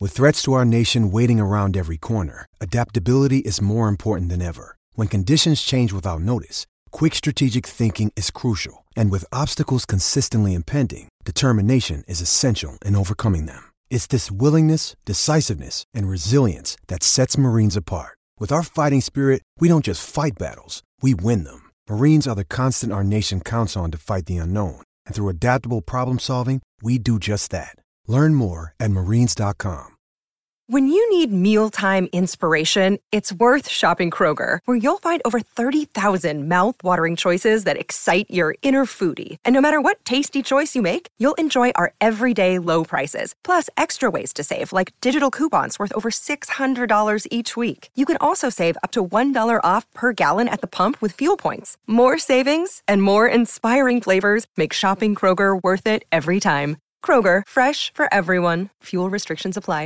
With threats to our nation waiting around every corner, adaptability is more important than ever. When conditions change without notice, quick strategic thinking is crucial. And with obstacles consistently impending, determination is essential in overcoming them. It's this willingness, decisiveness, and resilience that sets Marines apart. With our fighting spirit, we don't just fight battles, we win them. Marines are the constant our nation counts on to fight the unknown. And through adaptable problem solving, we do just that. Learn more at marines.com. When you need mealtime inspiration, it's worth shopping Kroger, where you'll find over 30,000 mouth-watering choices that excite your inner foodie. And no matter what tasty choice you make, you'll enjoy our everyday low prices, plus extra ways to save, like digital coupons worth over $600 each week. You can also save up to $1 off per gallon at the pump with fuel points. More savings and more inspiring flavors make shopping Kroger worth it every time. Kroger, fresh for everyone. Fuel restrictions apply.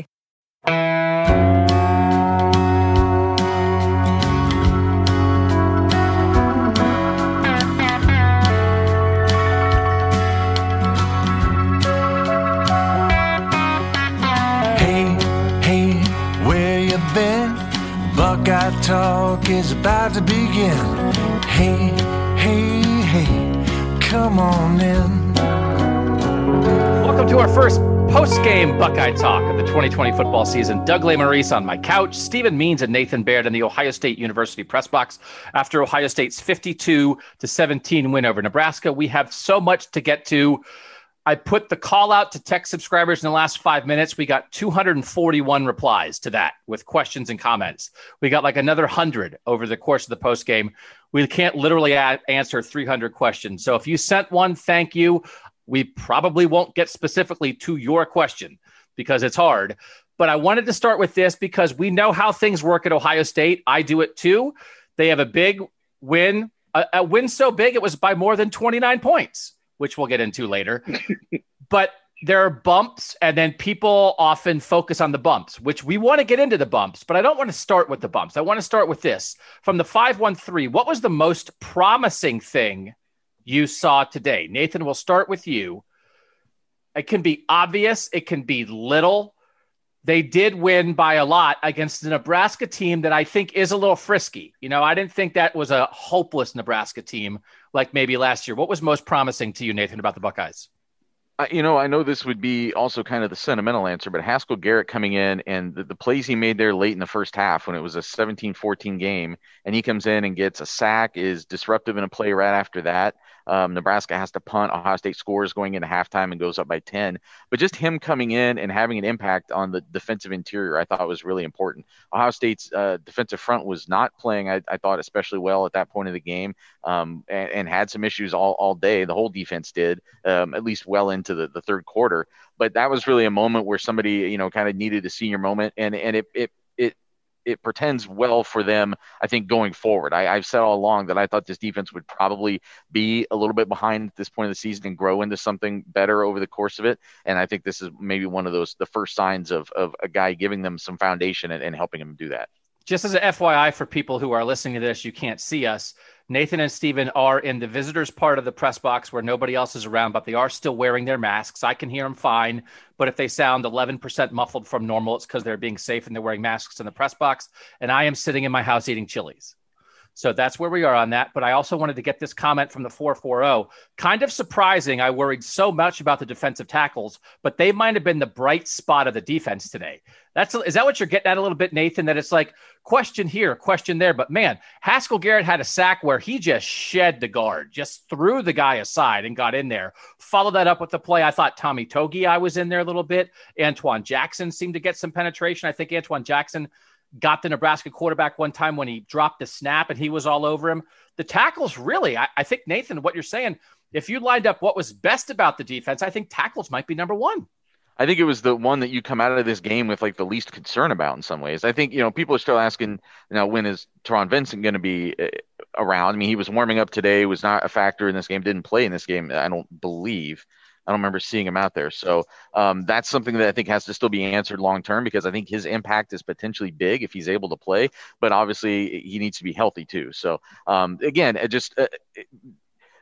Hey, where you been? Buckeye Talk is about to begin. Hey, come on in. Welcome to our first post-game Buckeye Talk of the 2020 football season. Doug Lesmerises on my couch, Stephen Means and Nathan Baird in the Ohio State University press box after Ohio State's 52-17 win over Nebraska. We have so much to get to. I put the call out to tech subscribers in the last 5 minutes. We got 241 replies to that with questions and comments. We got like another 100 over the course of the post-game. We can't literally answer 300 questions. So if you sent one, thank you. We probably won't get specifically to your question because it's hard. But I wanted to start with this because we know how things work at Ohio State. I do it too. They have a big win, a win so big it was by more than 29 points, which we'll get into later. But there are bumps, and then people often focus on the bumps, which we want to get into the bumps, but I don't want to start with the bumps. I want to start with this. From the 513, what was the most promising thing you saw today? Nathan, we'll start with you. It can be obvious. It can be little. They did win by a lot against the Nebraska team that I think is a little frisky. You know, I didn't think that was a hopeless Nebraska team like maybe last year. What was most promising to you, Nathan, about the Buckeyes? I know this would be also kind of the sentimental answer, but Haskell Garrett coming in and the plays he made there late in the first half when it was a 17-14 game, and he comes in and gets a sack, is disruptive in a play right after that. Nebraska has to punt. Ohio State scores going into halftime and goes up by 10. But just him coming in and having an impact on the defensive interior, I thought was really important. Ohio State's defensive front was not playing, I thought, especially well at that point of the game, and had some issues all day. The whole defense did, at least well into the third quarter. But that was really a moment where somebody, kind of needed a senior moment, and it portends well for them, I think, going forward. I've said all along that I thought this defense would probably be a little bit behind at this point of the season and grow into something better over the course of it. And I think this is maybe one of the first signs of a guy giving them some foundation and helping them do that. Just as an FYI for people who are listening to this, you can't see us. Nathan and Steven are in the visitors part of the press box where nobody else is around, but they are still wearing their masks. I can hear them fine, but if they sound 11% muffled from normal, it's because they're being safe and they're wearing masks in the press box. And I am sitting in my house eating Chili's. So that's where we are on that. But I also wanted to get this comment from the 440. Kind of surprising. I worried so much about the defensive tackles, but they might have been the bright spot of the defense today. Is that what you're getting at a little bit, Nathan? That it's like question here, question there. But man, Haskell Garrett had a sack where he just shed the guard, just threw the guy aside and got in there. Follow that up with the play. I thought Tommy Togiai was in there a little bit. Antoine Jackson seemed to get some penetration. I think Antoine Jackson got the Nebraska quarterback one time when he dropped the snap and he was all over him. The tackles really, I think, Nathan, what you're saying, if you lined up what was best about the defense, I think tackles might be number one. I think it was the one that you come out of this game with like the least concern about in some ways. I think, people are still asking, when is Teron Vincent going to be around? I mean, he was warming up today, was not a factor in this game, didn't play in this game, I don't believe. I don't remember seeing him out there. So that's something that I think has to still be answered long-term because I think his impact is potentially big if he's able to play, but obviously he needs to be healthy too. So again,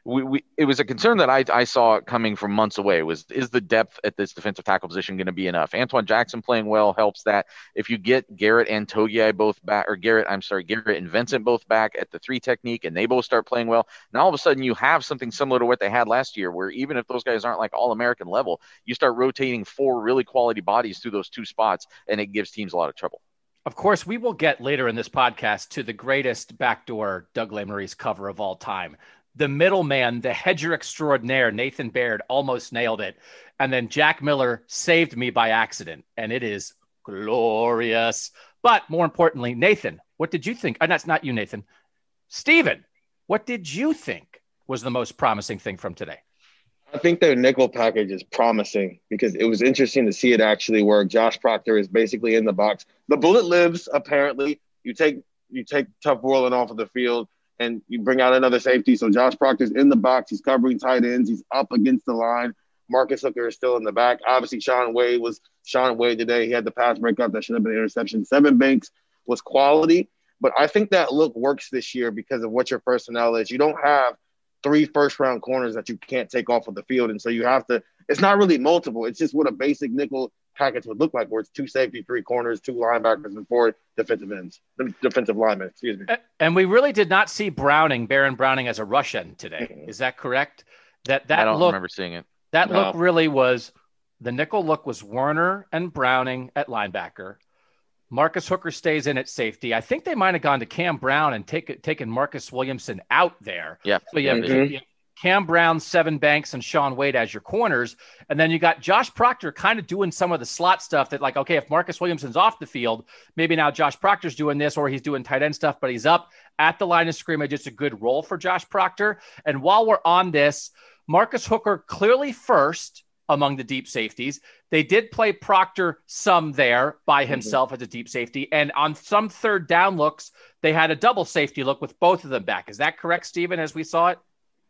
it was a concern that I saw coming from months away. Is the depth at this defensive tackle position going to be enough? Antoine Jackson playing well helps that. If you get Garrett and Togiai both back, or Garrett and Vincent both back at the 3 technique, and they both start playing well, now all of a sudden you have something similar to what they had last year, where even if those guys aren't like All-American level, you start rotating 4 really quality bodies through those 2 spots, and it gives teams a lot of trouble. Of course, we will get later in this podcast to the greatest backdoor Doug Lesmerises cover of all time. The middleman, the hedger extraordinaire, Nathan Baird, almost nailed it. And then Jack Miller saved me by accident. And it is glorious. But more importantly, Nathan, what did you think? That's not you, Nathan. Steven, what did you think was the most promising thing from today? I think their nickel package is promising because it was interesting to see it actually work. Josh Proctor is basically in the box. The bullet lives, apparently. You take Tough Worland off of the field and you bring out another safety. So Josh Proctor's in the box. He's covering tight ends. He's up against the line. Marcus Hooker is still in the back. Obviously, Shaun Wade was Shaun Wade today. He had the pass breakup that should have been an interception. Sevyn Banks was quality. But I think that look works this year because of what your personnel is. You don't have 3 first-round corners that you can't take off of the field. And so you have to – it's not really multiple. It's just what a basic nickel package would look like, where it's 2 safety, 3 corners, 2 linebackers, and 4 defensive linemen, excuse me. And we really did not see Baron Browning as a rush end today. Is that correct? I don't remember seeing it. That look really was – the nickel look was Werner and Browning at linebacker. Marcus Hooker stays in at safety. I think they might have gone to Cam Brown and taken Marcus Williamson out there. Yeah. So you have Cam Brown, Sevyn Banks, and Shaun Wade as your corners. And then you got Josh Proctor kind of doing some of the slot stuff that, like, okay, if Marcus Williamson's off the field, maybe now Josh Proctor's doing this, or he's doing tight end stuff, but he's up at the line of scrimmage. It's a good role for Josh Proctor. And while we're on this, Marcus Hooker clearly first among the deep safeties. They did play Proctor some there by himself as a deep safety. And on some third down looks, they had a double safety look with both of them back. Is that correct, Steven, as we saw it?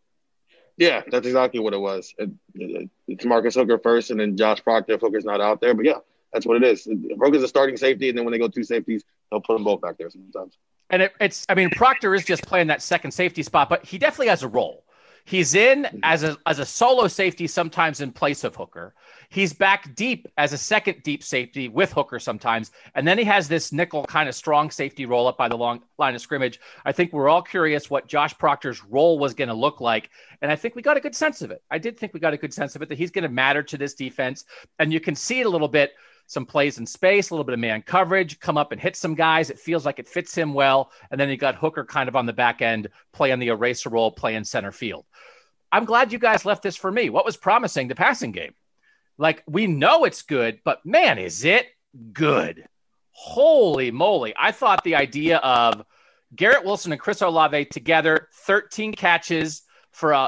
Yeah, that's exactly what it was. It's Marcus Hooker first and then Josh Proctor if Hooker's not out there. But, yeah, that's what it is. Hooker's a starting safety, and then when they go 2 safeties, they'll put them both back there sometimes. And Proctor is just playing that second safety spot, but he definitely has a role. He's in as a solo safety sometimes in place of Hooker. He's back deep as a second deep safety with Hooker sometimes. And then he has this nickel kind of strong safety roll up by the long line of scrimmage. I think we're all curious what Josh Proctor's role was going to look like. And I think we got a good sense of it. I did think we got a good sense of it, that he's going to matter to this defense. And you can see it a little bit, some plays in space, a little bit of man coverage, come up and hit some guys. It feels like it fits him well. And then you got Hooker kind of on the back end, playing the eraser role, playing center field. I'm glad you guys left this for me. What was promising? The passing game. Like, we know it's good, but man, is it good. Holy moly. I thought the idea of Garrett Wilson and Chris Olave together, 13 catches for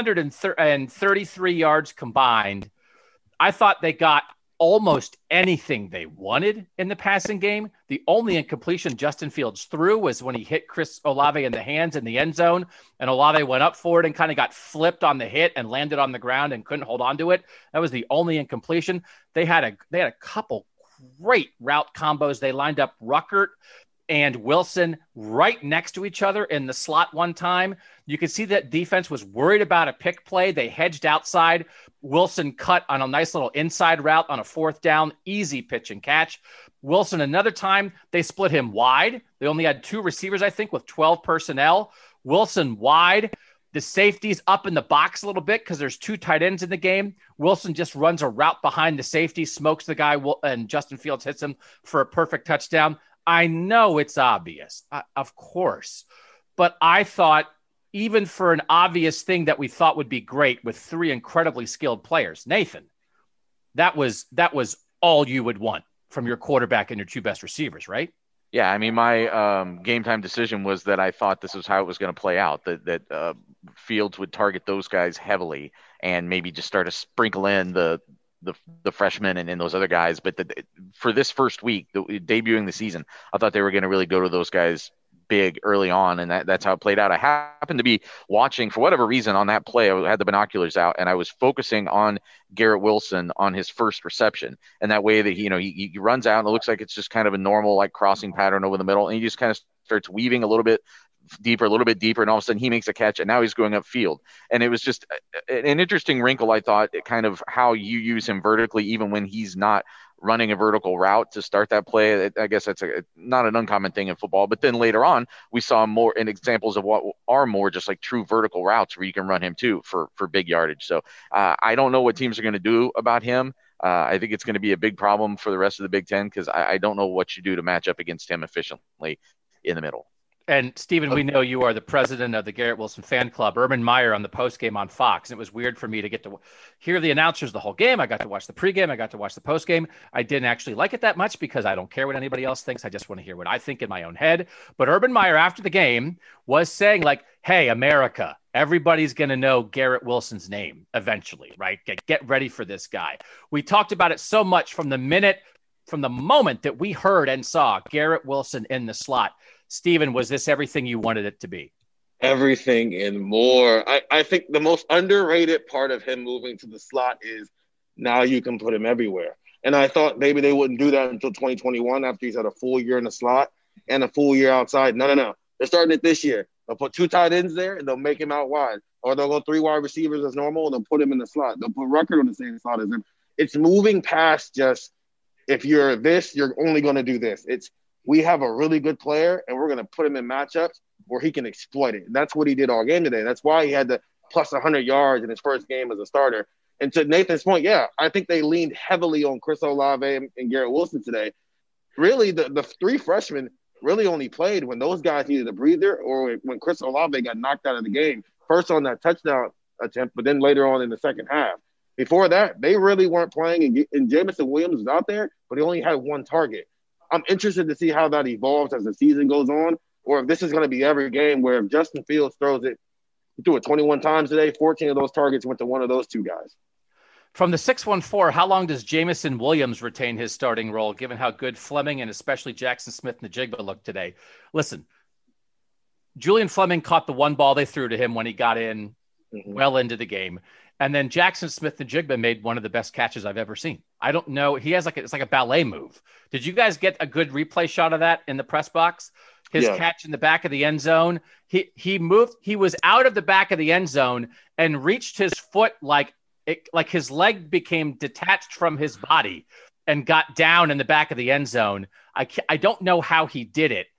233 yards combined. I thought they got almost anything they wanted in the passing game. The only incompletion Justin Fields threw was when he hit Chris Olave in the hands in the end zone, and Olave went up for it and kind of got flipped on the hit and landed on the ground and couldn't hold on to it. That was the only incompletion. They had a couple great route combos. They lined up Ruckert and Wilson right next to each other in the slot one time. You could see that defense was worried about a pick play. They hedged outside. Wilson cut on a nice little inside route on a 4th down, easy pitch and catch. Wilson, another time, they split him wide. They only had 2 receivers, I think, with 12 personnel. Wilson wide. The safety's up in the box a little bit because there's 2 tight ends in the game. Wilson just runs a route behind the safety, smokes the guy, and Justin Fields hits him for a perfect touchdown. I know it's obvious, of course, but I thought, even for an obvious thing that we thought would be great with 3 incredibly skilled players, Nathan, that was all you would want from your quarterback and your 2 best receivers, right? Yeah, I mean, my game time decision was that I thought this was how it was going to play out, that Fields would target those guys heavily and maybe just start to sprinkle in the freshmen and those other guys. But for this first week, debuting the season, I thought they were going to really go to those guys big early on, and that's how it played out. I happened to be watching, for whatever reason, on that play. I had the binoculars out, and I was focusing on Garrett Wilson on his first reception. And that way that he runs out, and it looks like it's just kind of a normal, like, crossing pattern over the middle, and he just kind of starts weaving a little bit deeper, a little bit deeper, and all of a sudden he makes a catch, and now he's going upfield. And it was just an interesting wrinkle, I thought, kind of how you use him vertically, even when he's not running a vertical route to start that play. I guess that's not an uncommon thing in football. But then later on, we saw more in examples of what are more just like true vertical routes where you can run him too for big yardage. So I don't know what teams are going to do about him. I think it's going to be a big problem for the rest of the Big Ten because I don't know what you do to match up against him efficiently in the middle. And Stephen, we know you are the president of the Garrett Wilson fan club. Urban Meyer on the postgame on Fox. And it was weird for me to get to hear the announcers the whole game. I got to watch the pregame. I got to watch the postgame. I didn't actually like it that much because I don't care what anybody else thinks. I just want to hear what I think in my own head. But Urban Meyer after the game was saying like, hey, America, everybody's going to know Garrett Wilson's name eventually, right? Get ready for this guy. We talked about it so much from the moment that we heard and saw Garrett Wilson in the slot. Stephen, was this everything you wanted it to be? Everything and more. I think the most underrated part of him moving to the slot is now you can put him everywhere. And I thought maybe they wouldn't do that until 2021 after he's had a full year in the slot and a full year outside. No. They're starting it this year. They'll put 2 tight ends there and they'll make him out wide. Or they'll go 3 wide receivers as normal and they'll put him in the slot. They'll put Ruckert on the same slot as him. It's moving past just if you're this, you're only going to do this. It's we have a really good player, and we're going to put him in matchups where he can exploit it. And that's what he did all game today. That's why he had the plus 100 yards in his first game as a starter. And to Nathan's point, yeah, I think they leaned heavily on Chris Olave and Garrett Wilson today. Really, the 3 freshmen really only played when those guys needed a breather or when Chris Olave got knocked out of the game, first on that touchdown attempt, but then later on in the second half. Before that, they really weren't playing, and Jameson Williams was out there, but he only had 1 target. I'm interested to see how that evolves as the season goes on, or if this is going to be every game where if Justin Fields threw it 21 times today, 14 of those targets went to one of those 2 guys. From the 614, how long does Jameson Williams retain his starting role, given how good Fleming and especially Jackson Smith-Njigba looked today? Listen, Julian Fleming caught the 1 ball they threw to him when he got in well into the game. And then Jackson Smith-Njigba made one of the best catches I've ever seen. I don't know. He has it's like a ballet move. Did you guys get a good replay shot of that in the press box? His catch in the back of the end zone. He moved. He was out of the back of the end zone and reached his foot like his leg became detached from his body and got down in the back of the end zone. I don't know how he did it.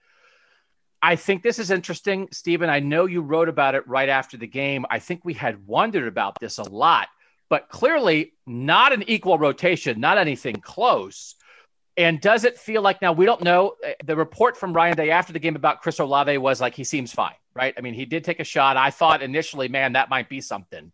I think this is interesting, Stephen. I know you wrote about it right after the game. I think we had wondered about this a lot, but clearly not an equal rotation, not anything close. And does it feel like now we don't know? The report from Ryan Day after the game about Chris Olave was like he seems fine, right? I mean, he did take a shot. I thought initially, man, that might be something.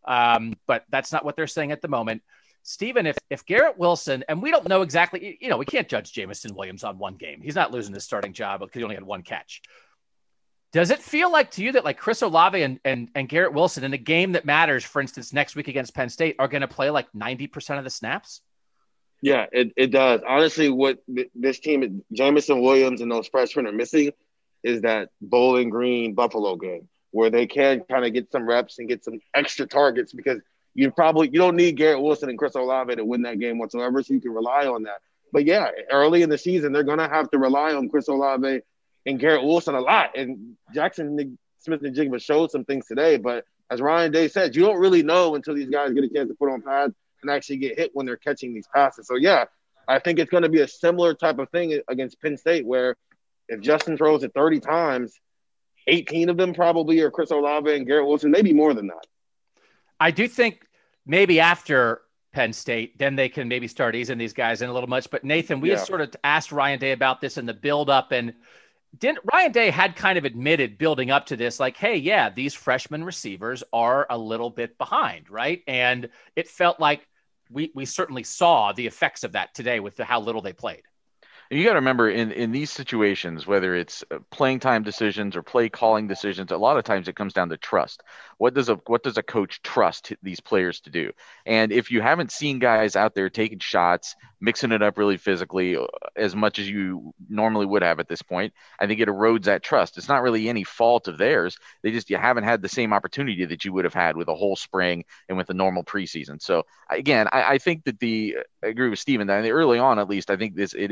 But that's not what they're saying at the moment. Stephen, if Garrett Wilson, and we don't know exactly, we can't judge Jameson Williams on 1 game. He's not losing his starting job because he only had 1 catch. Does it feel like to you that like Chris Olave and Garrett Wilson in a game that matters, for instance, next week against Penn State, are going to play like 90% of the snaps? Yeah, it does. Honestly, what this team, Jameson Williams and those freshmen are missing is that Bowling Green Buffalo game where they can kind of get some reps and get some extra targets because you don't need Garrett Wilson and Chris Olave to win that game whatsoever, so you can rely on that. But, yeah, early in the season, they're going to have to rely on Chris Olave and Garrett Wilson a lot. And Jackson Smith-Njigba showed some things today. But as Ryan Day said, you don't really know until these guys get a chance to put on pads and actually get hit when they're catching these passes. So, yeah, I think it's going to be a similar type of thing against Penn State where if Justin throws it 30 times, 18 of them probably are Chris Olave and Garrett Wilson, maybe more than that. I do think maybe after Penn State, then they can maybe start easing these guys in a little much. But Nathan, we had sort of asked Ryan Day about this in the build-up, and Ryan Day had kind of admitted building up to this, like, hey, yeah, these freshman receivers are a little bit behind, right? And it felt like we certainly saw the effects of that today with how little they played. And you got to remember in these situations, whether it's playing time decisions or play calling decisions, a lot of times it comes down to trust. What does a coach trust these players to do? And if you haven't seen guys out there taking shots, mixing it up really physically as much as you normally would have at this point, I think it erodes that trust. It's not really any fault of theirs. You haven't had the same opportunity that you would have had with a whole spring and with a normal preseason. So again, I think that I agree with Stephen that early on, at least, I think it is going to be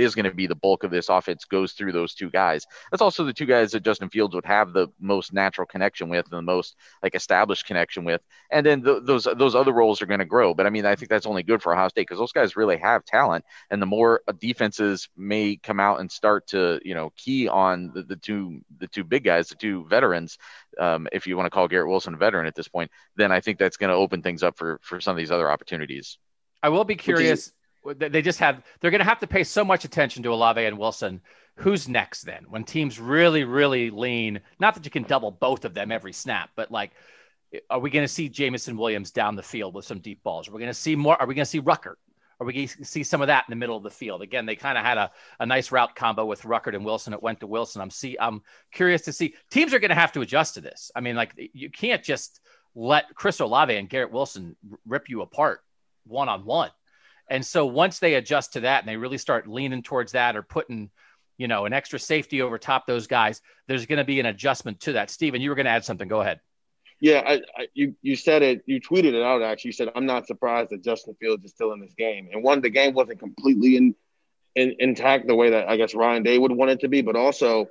the bulk of this offense goes through those two guys. That's also the two guys that Justin Fields would have the most natural connection with and the most like established connection with. And then those other roles are going to grow. But I mean, I think that's only good for Ohio State because those guys really have talent. And the more defenses may come out and start to, key on the two big guys, the two veterans, if you want to call Garrett Wilson a veteran at this point, then I think that's going to open things up for some of these other opportunities. I will be curious. They're going to have to pay so much attention to Olave and Wilson. Who's next then? When teams really, really lean, not that you can double both of them every snap, but like, are we going to see Jamison Williams down the field with some deep balls? Are we going to see more? Are we going to see Ruckert? Are we going to see some of that in the middle of the field? Again, they kind of had a nice route combo with Ruckert and Wilson. It went to Wilson. I'm curious to see. Teams are going to have to adjust to this. I mean, like, you can't just let Chris Olave and Garrett Wilson rip you apart one-on-one. And so once they adjust to that and they really start leaning towards that or putting, an extra safety over top those guys, there's going to be an adjustment to that. Steven, you were going to add something. Go ahead. Yeah, you said it. You tweeted it out, actually. You said, I'm not surprised that Justin Fields is still in this game. And one, the game wasn't completely intact the way that I guess Ryan Day would want it to be. But also,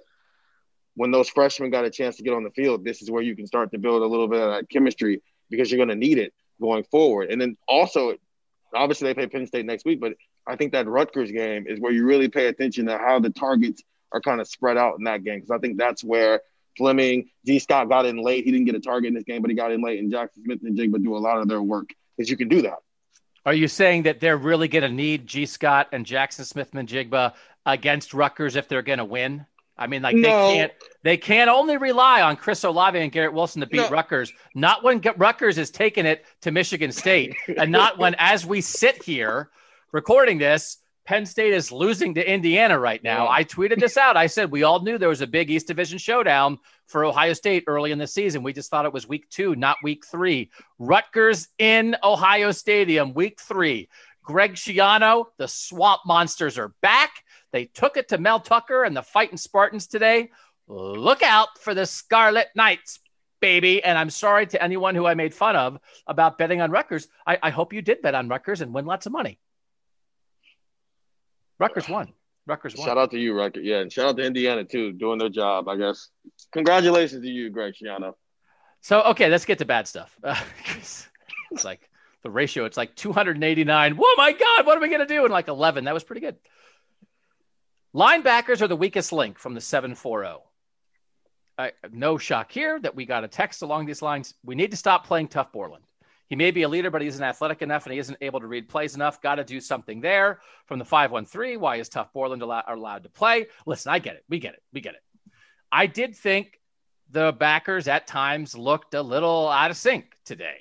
when those freshmen got a chance to get on the field, this is where you can start to build a little bit of that chemistry because you're going to need it going forward. And then also, obviously, they play Penn State next week, but I think that Rutgers game is where you really pay attention to how the targets are kind of spread out in that game, because I think that's where Fleming, G. Scott got in late. He didn't get a target in this game, but he got in late, and Jackson Smith and Jigba do a lot of their work because you can do that. Are you saying that they're really going to need G. Scott and Jackson Smith-Njigba against Rutgers if they're going to win? I mean, like, no. They can't only rely on Chris Olave and Garrett Wilson to beat Rutgers. Not when Rutgers is taking it to Michigan State, and not when, as we sit here recording this, Penn State is losing to Indiana right now. Yeah. I tweeted this out. I said we all knew there was a big East Division showdown for Ohio State early in the season. We just thought it was week 2, not week 3. Rutgers in Ohio Stadium, week 3. Greg Schiano, the Swamp Monsters are back. They took it to Mel Tucker and the Fighting Spartans today. Look out for the Scarlet Knights, baby. And I'm sorry to anyone who I made fun of about betting on Rutgers. I hope you did bet on Rutgers and win lots of money. Rutgers won. Shout out to you, Rutgers. Yeah, and shout out to Indiana, too, doing their job, I guess. Congratulations to you, Greg Schiano. So, okay, let's get to bad stuff. It's like the ratio. It's like 289. Oh, my God, what are we going to do? And like 11. That was pretty good. Linebackers are the weakest link from the 7-4-0. No shock here that we got a text along these lines. We need to stop playing tough Borland. He may be a leader, but he isn't athletic enough and he isn't able to read plays enough. Got to do something there. From the 5-1-3, why is tough Borland allowed to play? Listen, I get it. We get it. I did think the backers at times looked a little out of sync today.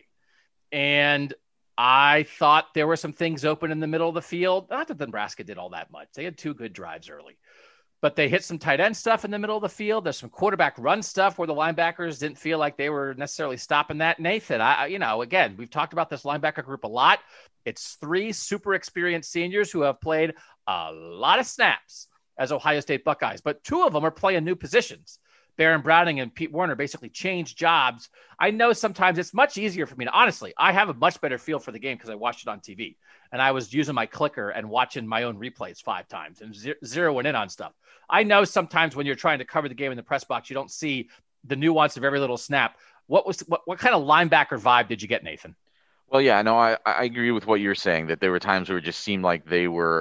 And I thought there were some things open in the middle of the field. Not that Nebraska did all that much. They had 2 good drives early. But they hit some tight end stuff in the middle of the field. There's some quarterback run stuff where the linebackers didn't feel like they were necessarily stopping that. Nathan, again, we've talked about this linebacker group a lot. It's 3 super experienced seniors who have played a lot of snaps as Ohio State Buckeyes, but 2 of them are playing new positions. Baron Browning and Pete Werner basically changed jobs. I know sometimes it's much easier for me to, honestly, I have a much better feel for the game because I watched it on TV. And I was using my clicker and watching my own replays 5 times and zeroing in on stuff. I know sometimes when you're trying to cover the game in the press box, you don't see the nuance of every little snap. What kind of linebacker vibe did you get, Nathan? Well, yeah, no, I agree with what you're saying, that there were times where it just seemed like they were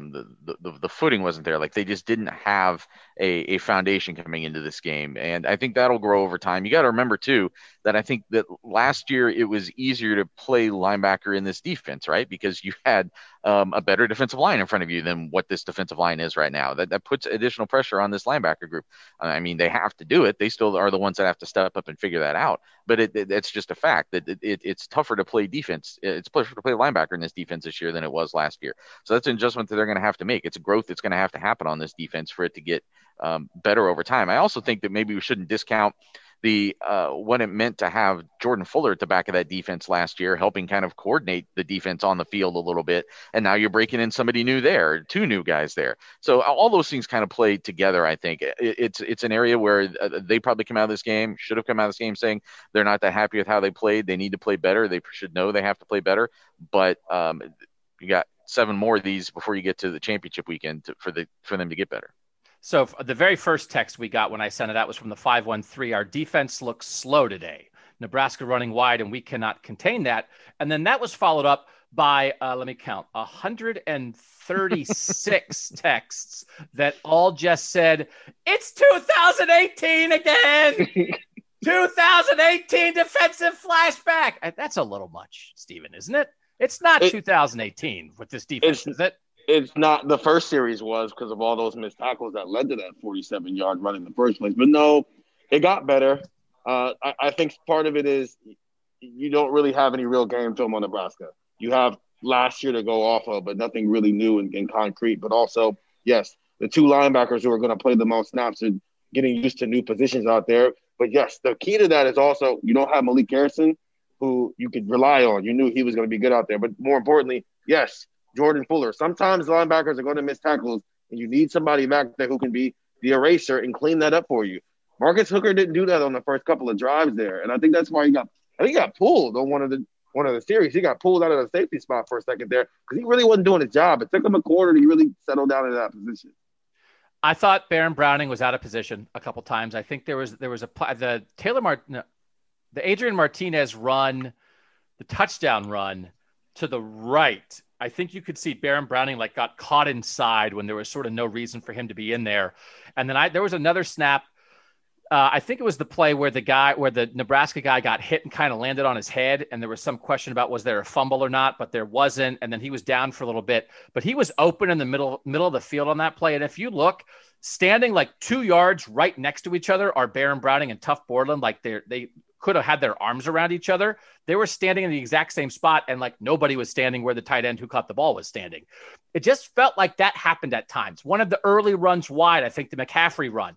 the footing wasn't there. Like they just didn't have a foundation coming into this game. And I think that'll grow over time. You got to remember, too, that I think that last year it was easier to play linebacker in this defense, right? Because you had a better defensive line in front of you than what this defensive line is right now. That puts additional pressure on this linebacker group. I mean, they have to do it. They still are the ones that have to step up and figure that out. But it's just a fact that it's tougher to play defense. It's tougher to play linebacker in this defense this year than it was last year. So that's an adjustment that they're going to have to make. It's a growth that's going to have to happen on this defense for it to get better over time. I also think that maybe we shouldn't discount the what it meant to have Jordan Fuller at the back of that defense last year, helping kind of coordinate the defense on the field a little bit. And now you're breaking in somebody new there, 2 new guys there. So all those things kind of play together. I think it's an area where they probably should have come out of this game saying they're not that happy with how they played. They need to play better. They should know they have to play better. But you got 7 more of these before you get to the championship weekend for them to get better. So the very first text we got when I sent it out was from the 513. Our defense looks slow today. Nebraska running wide, and we cannot contain that. And then that was followed up by, let me count, 136 texts that all just said, it's 2018 again. 2018 defensive flashback. That's a little much, Stephen, isn't it? It's not 2018 with this defense, is it? It's not. The first series was because of all those missed tackles that led to that 47-yard run in the first place. But no, it got better. I think part of it is you don't really have any real game film on Nebraska. You have last year to go off of, but nothing really new and concrete. But also, yes, the 2 linebackers who are going to play the most snaps are getting used to new positions out there. But, yes, the key to that is also you don't have Malik Garrison, who you could rely on. You knew he was going to be good out there. But more importantly, yes, Jordan Fuller. Sometimes linebackers are going to miss tackles, and you need somebody back there who can be the eraser and clean that up for you. Marcus Hooker didn't do that on the first couple of drives there, and I think that's why he got pulled on one of the series. He got pulled out of the safety spot for a second there because he really wasn't doing his job. It took him a quarter to really settle down in that position. I thought Baron Browning was out of position a couple times. I think there was the Adrian Martinez run, the touchdown run to the right. I think you could see Baron Browning got caught inside when there was sort of no reason for him to be in there. And then there was another snap. I think it was the play where the Nebraska guy got hit and kind of landed on his head. And there was some question about, was there a fumble or not, but there wasn't. And then he was down for a little bit, but he was open in the middle of the field on that play. And if you look, standing 2 yards right next to each other are Baron Browning and Tuff Borland. They could have had their arms around each other. They were standing in the exact same spot, and nobody was standing where the tight end who caught the ball was standing. It just felt like that happened at times. One of the early runs wide, I think the McCaffrey run,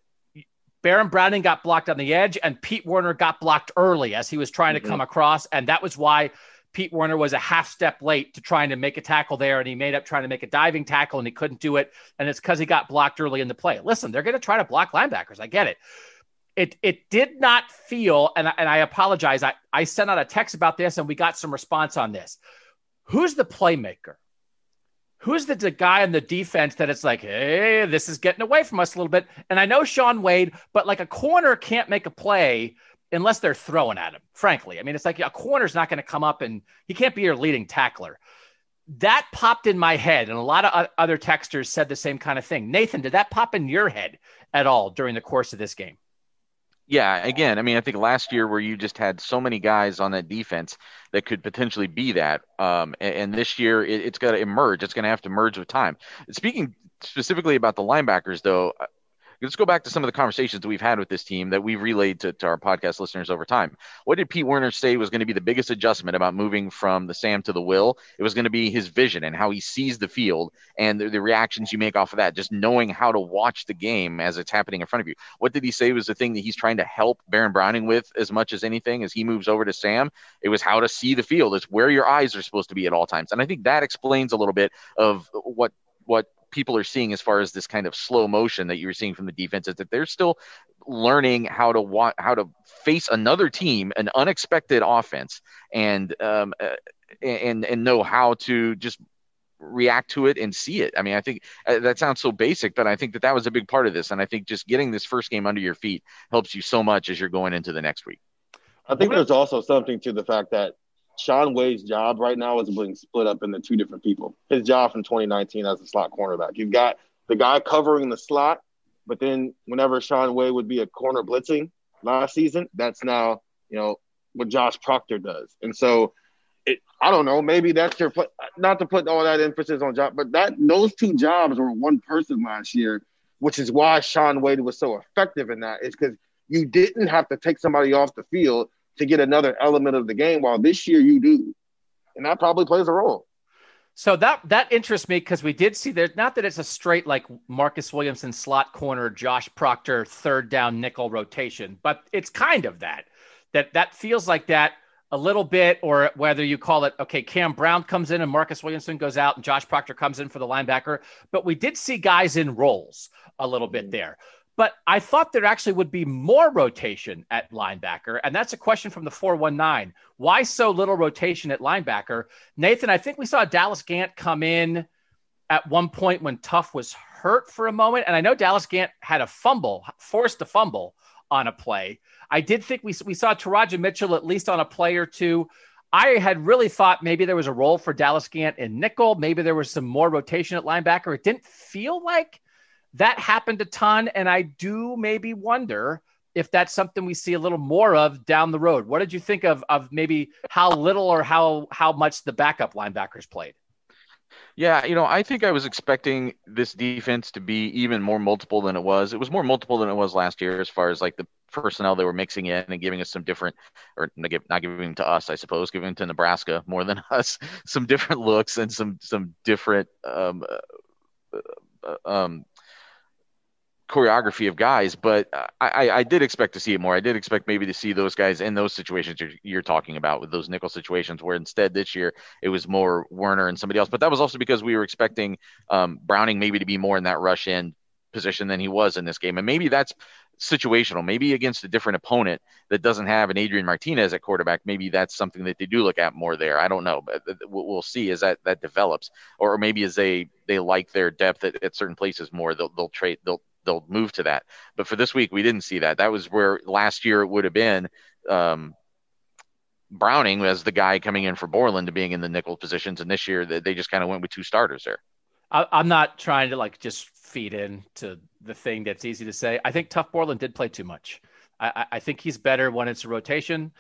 Baron Browning got blocked on the edge, and Pete Werner got blocked early as he was trying to come across, and that was why Pete Werner was a half step late to trying to make a tackle there, and he made up trying to make a diving tackle, and he couldn't do it, and it's because he got blocked early in the play. Listen, they're going to try to block linebackers. I get it. It did not feel, and I apologize, I sent out a text about this, and we got some response on this. Who's the playmaker? Who's the guy on the defense that it's hey, this is getting away from us a little bit? And I know Shaun Wade, but a corner can't make a play unless they're throwing at him, frankly. I mean, it's a corner's not going to come up, and he can't be your leading tackler. That popped in my head, and a lot of other texters said the same kind of thing. Nathan, did that pop in your head at all during the course of this game? Yeah, again, I mean, I think last year where you just had so many guys on that defense that could potentially be that, and this year it's got to emerge. It's going to have to merge with time. Speaking specifically about the linebackers, though, let's go back to some of the conversations that we've had with this team that we've relayed to our podcast listeners over time. What did Pete Werner say was going to be the biggest adjustment about moving from the Sam to the Will? It was going to be his vision and how he sees the field and the reactions you make off of that, just knowing how to watch the game as it's happening in front of you. What did he say was the thing that he's trying to help Baron Browning with as much as anything as he moves over to Sam? It was how to see the field. It's where your eyes are supposed to be at all times. And I think that explains a little bit of what people are seeing as far as this kind of slow motion that you're seeing from the defense, is that they're still learning how to face another team, an unexpected offense, and know how to just react to it and see it. I mean, I think that sounds so basic, but I think that was a big part of this. And I think just getting this first game under your feet helps you so much as you're going into the next week. I think there's also something to the fact that Shaun Wade's job right now is being split up into 2 different people. His job from 2019 as a slot cornerback. You've got the guy covering the slot, but then whenever Shaun Wade would be a corner blitzing last season, that's now, what Josh Proctor does. And so, I don't know, maybe that's your – not to put all that emphasis on job, but those 2 jobs were one person last year, which is why Shaun Wade was so effective in that, is because you didn't have to take somebody off the field to get another element of the game, while this year you do. And that probably plays a role. So that interests me, because we did see there, not that it's a straight Marcus Williamson slot corner, Josh Proctor, third down nickel rotation, but it's kind of that feels like that a little bit, or whether you call it, okay, Cam Brown comes in and Marcus Williamson goes out and Josh Proctor comes in for the linebacker. But we did see guys in roles a little bit there. But I thought there actually would be more rotation at linebacker. And that's a question from the 419. Why so little rotation at linebacker? Nathan, I think we saw Dallas Gant come in at one point when Tough was hurt for a moment. And I know Dallas Gant had a fumble, forced a fumble on a play. I did think we saw Taraja Mitchell at least on a play or two. I had really thought maybe there was a role for Dallas Gant in nickel. Maybe there was some more rotation at linebacker. It didn't feel like that happened a ton, and I do maybe wonder if that's something we see a little more of down the road. What did you think of maybe how little or how much the backup linebackers played? Yeah, I think I was expecting this defense to be even more multiple than it was. It was more multiple than it was last year as far as like the personnel they were mixing in and giving us some different, or not giving to us, I suppose, giving to Nebraska more than us, some different looks and some different choreography of guys, but I did expect to see it more. I did expect maybe to see those guys in those situations you're talking about, with those nickel situations, where instead this year it was more Werner and somebody else. But that was also because we were expecting Browning maybe to be more in that rush end position than he was in this game. And maybe that's situational. Maybe against a different opponent that doesn't have an Adrian Martinez at quarterback, maybe that's something that they do look at more there. I don't know, but we'll see as that develops. Or maybe as they like their depth at certain places more, they'll move to that. But for this week, we didn't see that. That was where last year it would have been Browning as the guy coming in for Borland to being in the nickel positions. And this year they just kind of went with two starters there. I'm not trying to just feed into the thing that's easy to say. I think Tough Borland did play too much. I think he's better when it's a rotation.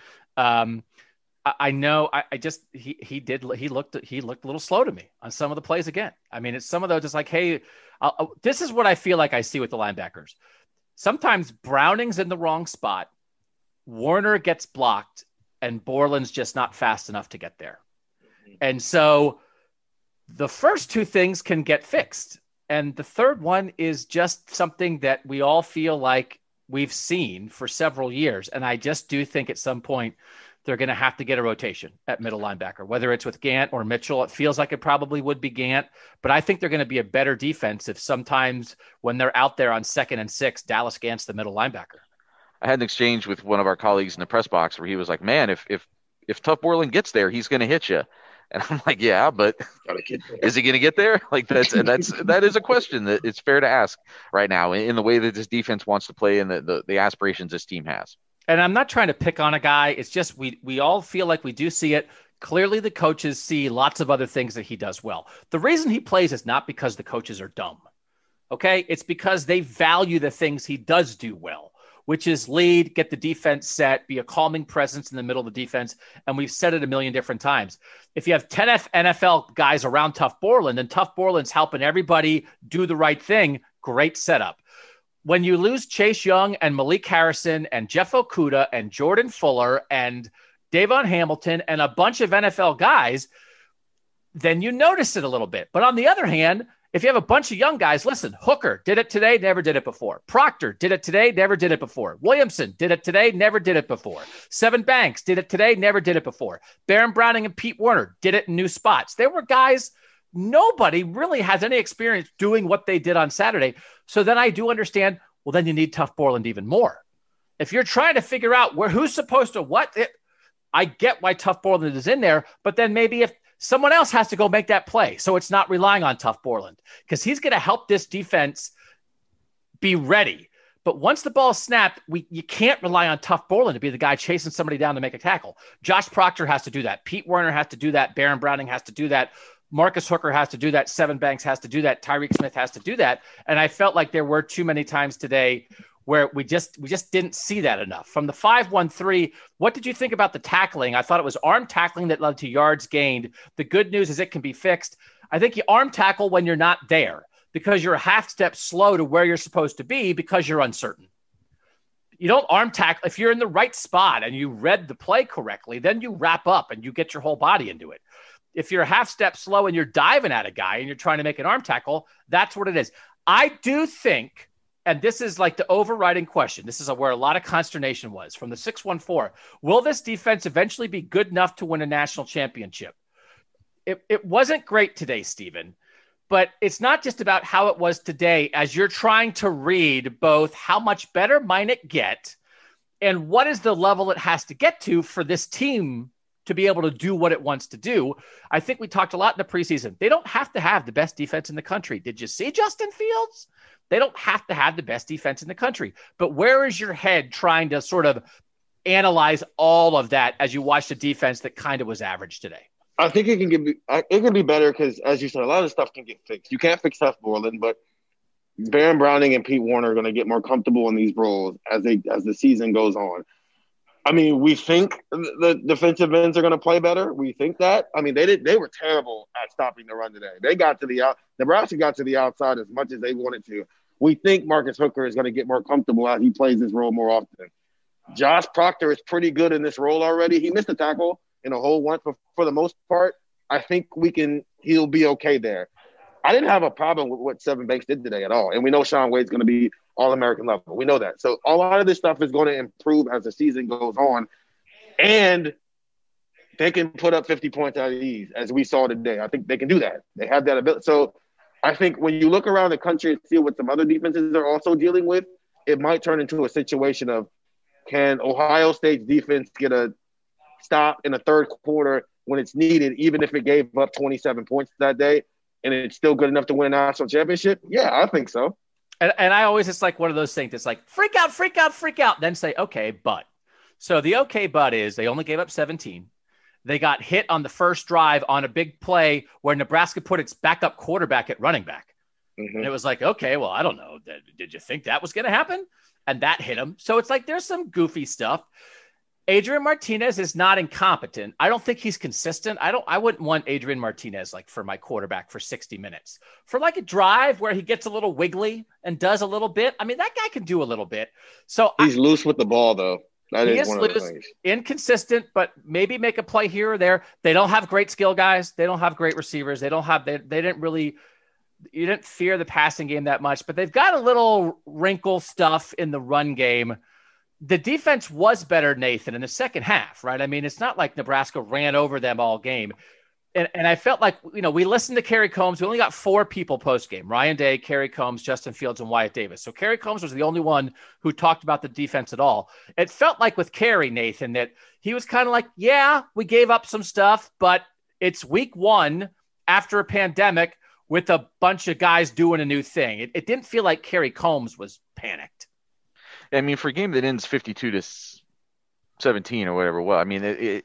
I know he looked a little slow to me on some of the plays again. I mean, it's some of those just like, hey, this is what I feel like I see with the linebackers. Sometimes Browning's in the wrong spot, Warner gets blocked, and Borland's just not fast enough to get there. And so the first two things can get fixed. And the third one is just something that we all feel like we've seen for several years. And I just do think at some point they're going to have to get a rotation at middle linebacker, whether it's with Gant or Mitchell. It feels like it probably would be Gant, but I think they're going to be a better defense if sometimes when they're out there on 2nd and 6, Dallas Gant's the middle linebacker. I had an exchange with one of our colleagues in the press box where he was like, man, if Tough Borland gets there, he's going to hit you. And I'm like, yeah, but is he going to get there? Like that is a question that it's fair to ask right now in the way that this defense wants to play and the aspirations this team has. And I'm not trying to pick on a guy. It's just we all feel like we do see it. Clearly, the coaches see lots of other things that he does well. The reason he plays is not because the coaches are dumb. Okay? It's because they value the things he does do well, which is lead, get the defense set, be a calming presence in the middle of the defense. And we've said it a million different times. If you have 10 NFL guys around Tough Borland and Tough Borland's helping everybody do the right thing, great setup. When you lose Chase Young and Malik Harrison and Jeff Okudah and Jordan Fuller and Davon Hamilton and a bunch of NFL guys, then you notice it a little bit. But on the other hand, if you have a bunch of young guys, listen, Hooker did it today, never did it before. Proctor did it today, never did it before. Williamson did it today, never did it before. Sevyn Banks did it today, never did it before. Baron Browning and Pete Werner did it in new spots. There were guys, nobody really has any experience doing what they did on Saturday. So then I do understand, well, then you need Tough Borland even more. If you're trying to figure out who's supposed to what, I get why Tough Borland is in there, but then maybe if someone else has to go make that play, so it's not relying on Tough Borland, because he's going to help this defense be ready. But once the ball is snapped, you can't rely on Tough Borland to be the guy chasing somebody down to make a tackle. Josh Proctor has to do that. Pete Werner has to do that. Baron Browning has to do that. Marcus Hooker has to do that. Sevyn Banks has to do that. Tyreek Smith has to do that. And I felt like there were too many times today where we just didn't see that enough. From the 5-1-3, what did you think about the tackling? I thought it was arm tackling that led to yards gained. The good news is it can be fixed. I think you arm tackle when you're not there because you're a half step slow to where you're supposed to be because you're uncertain. You don't arm tackle. If you're in the right spot and you read the play correctly, then you wrap up and you get your whole body into it. If you're a half step slow and you're diving at a guy and you're trying to make an arm tackle, that's what it is. I do think, and this is like the overriding question, this is where a lot of consternation was from the 614. Will this defense eventually be good enough to win a national championship? It wasn't great today, Stephen, But it's not just about how it was today, as you're trying to read both how much better might it get and what is the level it has to get to for this team to be able to do what it wants to do. I think we talked a lot in the preseason. They don't have to have the best defense in the country. Did you see Justin Fields? They don't have to have the best defense in the country. But where is your head trying to sort of analyze all of that as you watch the defense that kind of was average today? I think it can be better because, as you said, a lot of stuff can get fixed. You can't fix Seth Borland, but Baron Browning and Pete Warner are going to get more comfortable in these roles as the season goes on. I mean, we think the defensive ends are going to play better. We think that. I mean, they were terrible at stopping the run today. Nebraska got to the outside as much as they wanted to. We think Marcus Hooker is going to get more comfortable as he plays this role more often. Josh Proctor is pretty good in this role already. He missed a tackle in a hole once, but for the most part, I think he'll be okay there. I didn't have a problem with what Sevyn Banks did today at all. And we know Shaun Wade's going to be All-American level. We know that. So a lot of this stuff is going to improve as the season goes on. And they can put up 50 points out of ease, as we saw today. I think they can do that. They have that ability. So I think when you look around the country and see what some other defenses are also dealing with, it might turn into a situation of, can Ohio State's defense get a stop in the third quarter when it's needed, even if it gave up 27 points that day, and it's still good enough to win a national championship? Yeah, I think so. And I always, it's like one of those things. It's like freak out, freak out, freak out. Then say, okay, but. So the okay, but is they only gave up 17. They got hit on the first drive on a big play where Nebraska put its backup quarterback at running back. Mm-hmm. And it was like, okay, well, I don't know. Did you think that was going to happen? And that hit him. So it's like there's some goofy stuff. Adrian Martinez is not incompetent. I don't think he's consistent. I wouldn't want Adrian Martinez like for my quarterback for 60 minutes. For like a drive where he gets a little wiggly and does a little bit. I mean, that guy can do a little bit. So he's loose with the ball, though. That he is one loose, of the things. Inconsistent, but maybe make a play here or there. They don't have great skill guys. They don't have great receivers. They didn't really. You didn't fear the passing game that much, but they've got a little wrinkle stuff in the run game. The defense was better, Nathan, in the second half, right? I mean, it's not like Nebraska ran over them all game. And I felt like, we listened to Kerry Combs. We only got 4 people post-game: Ryan Day, Kerry Combs, Justin Fields, and Wyatt Davis. So Kerry Combs was the only one who talked about the defense at all. It felt like with Kerry, Nathan, that he was kind of like, yeah, we gave up some stuff, but it's week 1 after a pandemic with a bunch of guys doing a new thing. It didn't feel like Kerry Combs was panicked. I mean, for a game that ends 52-17 or whatever, well, I mean,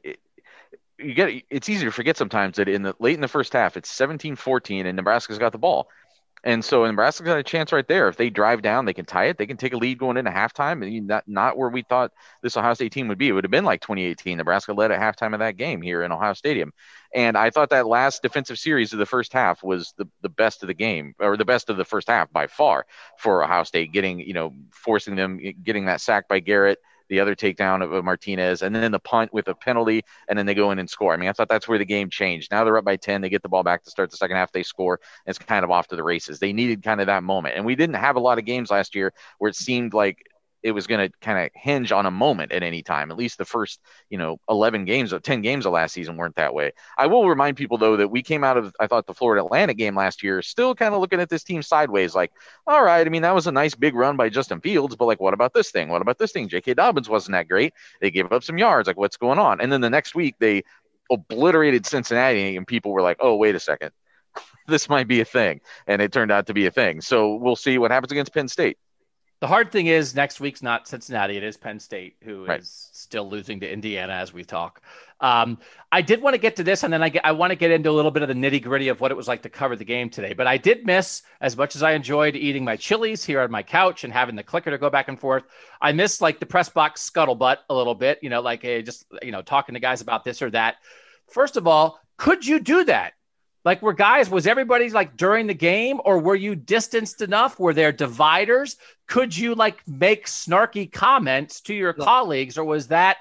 it's easy to forget sometimes that late in the first half, it's 17-14 and Nebraska's got the ball. And so Nebraska's got a chance right there. If they drive down, they can tie it. They can take a lead going into halftime. And not where we thought this Ohio State team would be. It would have been like 2018. Nebraska led at halftime of that game here in Ohio Stadium. And I thought that last defensive series of the first half was the best of the game, or the best of the first half by far for Ohio State, forcing them, getting that sack by Garrett, the other takedown of Martinez, and then the punt with a penalty, and then they go in and score. I mean, I thought that's where the game changed. Now they're up by 10. They get the ball back to start the second half. They score, and it's kind of off to the races. They needed kind of that moment. And we didn't have a lot of games last year where it seemed like it was going to kind of hinge on a moment at any time. At least the first, 11 games or 10 games of last season weren't that way. I will remind people, though, that we came out of, I thought, the Florida Atlantic game last year, still kind of looking at this team sideways, like, all right, I mean, that was a nice big run by Justin Fields, but like, what about this thing? What about this thing? J.K. Dobbins wasn't that great. They gave up some yards. Like, what's going on? And then the next week, they obliterated Cincinnati, and people were like, oh, wait a second. This might be a thing. And it turned out to be a thing. So we'll see what happens against Penn State. The hard thing is next week's not Cincinnati. It is Penn State, who right. is still losing to Indiana as we talk. I did want to get to this, and then I want to get into a little bit of the nitty-gritty of what it was like to cover the game today. But I did miss, as much as I enjoyed eating my Chili's here on my couch and having the clicker to go back and forth, I missed like the press box scuttlebutt a little bit, talking to guys about this or that. First of all, could you do that? Like, was everybody like during the game, or were you distanced enough? Were there dividers? Could you like make snarky comments to your colleagues, or were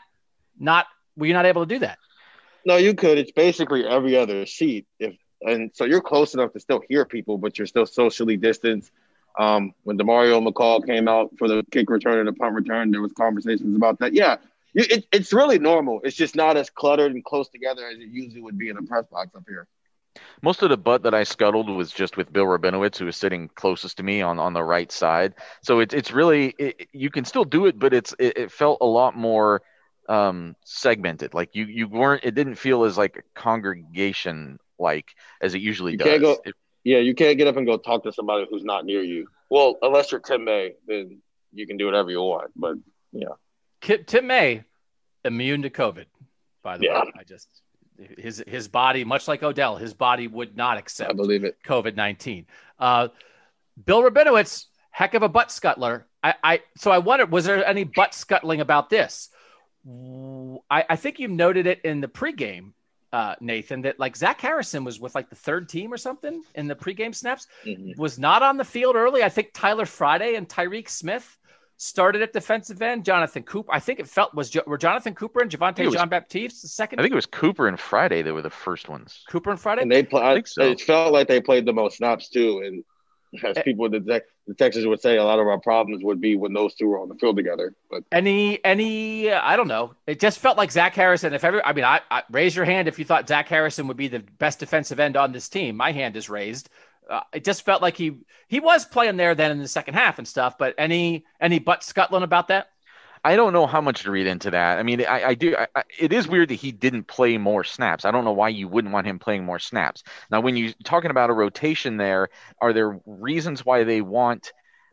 you not able to do that? No, you could. It's basically every other seat. And so you're close enough to still hear people, but you're still socially distanced. When DeMario McCall came out for the kick return and the punt return, there was conversations about that. Yeah, it's really normal. It's just not as cluttered and close together as it usually would be in a press box up here. Most of the butt that I scuttled was just with Bill Rabinowitz, who was sitting closest to me on the right side. So it's really you can still do it, but it felt a lot more segmented. Like you weren't. It didn't feel as like a congregation like as it usually You does. can't go. Yeah, you can't get up and go talk to somebody who's not near you. Well, unless you're Tim May, then you can do whatever you want. But yeah, Tim May, immune to COVID, by the way. His body, much like Odell, his body would not accept I believe it. COVID-19. Bill Rabinowitz, heck of a butt scuttler. So I wondered, was there any butt scuttling about this? I think you noted it in the pregame, Nathan, that like Zach Harrison was with like the third team or something in the pregame snaps, was not on the field early. I think Tyler Friday and Tyreek Smith started at defensive end. Jonathan Cooper, I think were Jonathan Cooper and Javonte Jean-Baptiste the second? I think it was Cooper and Friday that were the first ones. Cooper and Friday? And they I think so. It felt like they played the most snaps too. And as people, the Texans would say, a lot of our problems would be when those two were on the field together. But any, I don't know. It just felt like Zach Harrison. I raise your hand if you thought Zach Harrison would be the best defensive end on this team. My hand is raised. It just felt like he was playing there then in the second half and stuff. But any butt scuttling about that? I don't know how much to read into that. I mean, I do. It is weird that he didn't play more snaps. I don't know why you wouldn't want him playing more snaps. Now, when you're talking about a rotation there, are there reasons why they want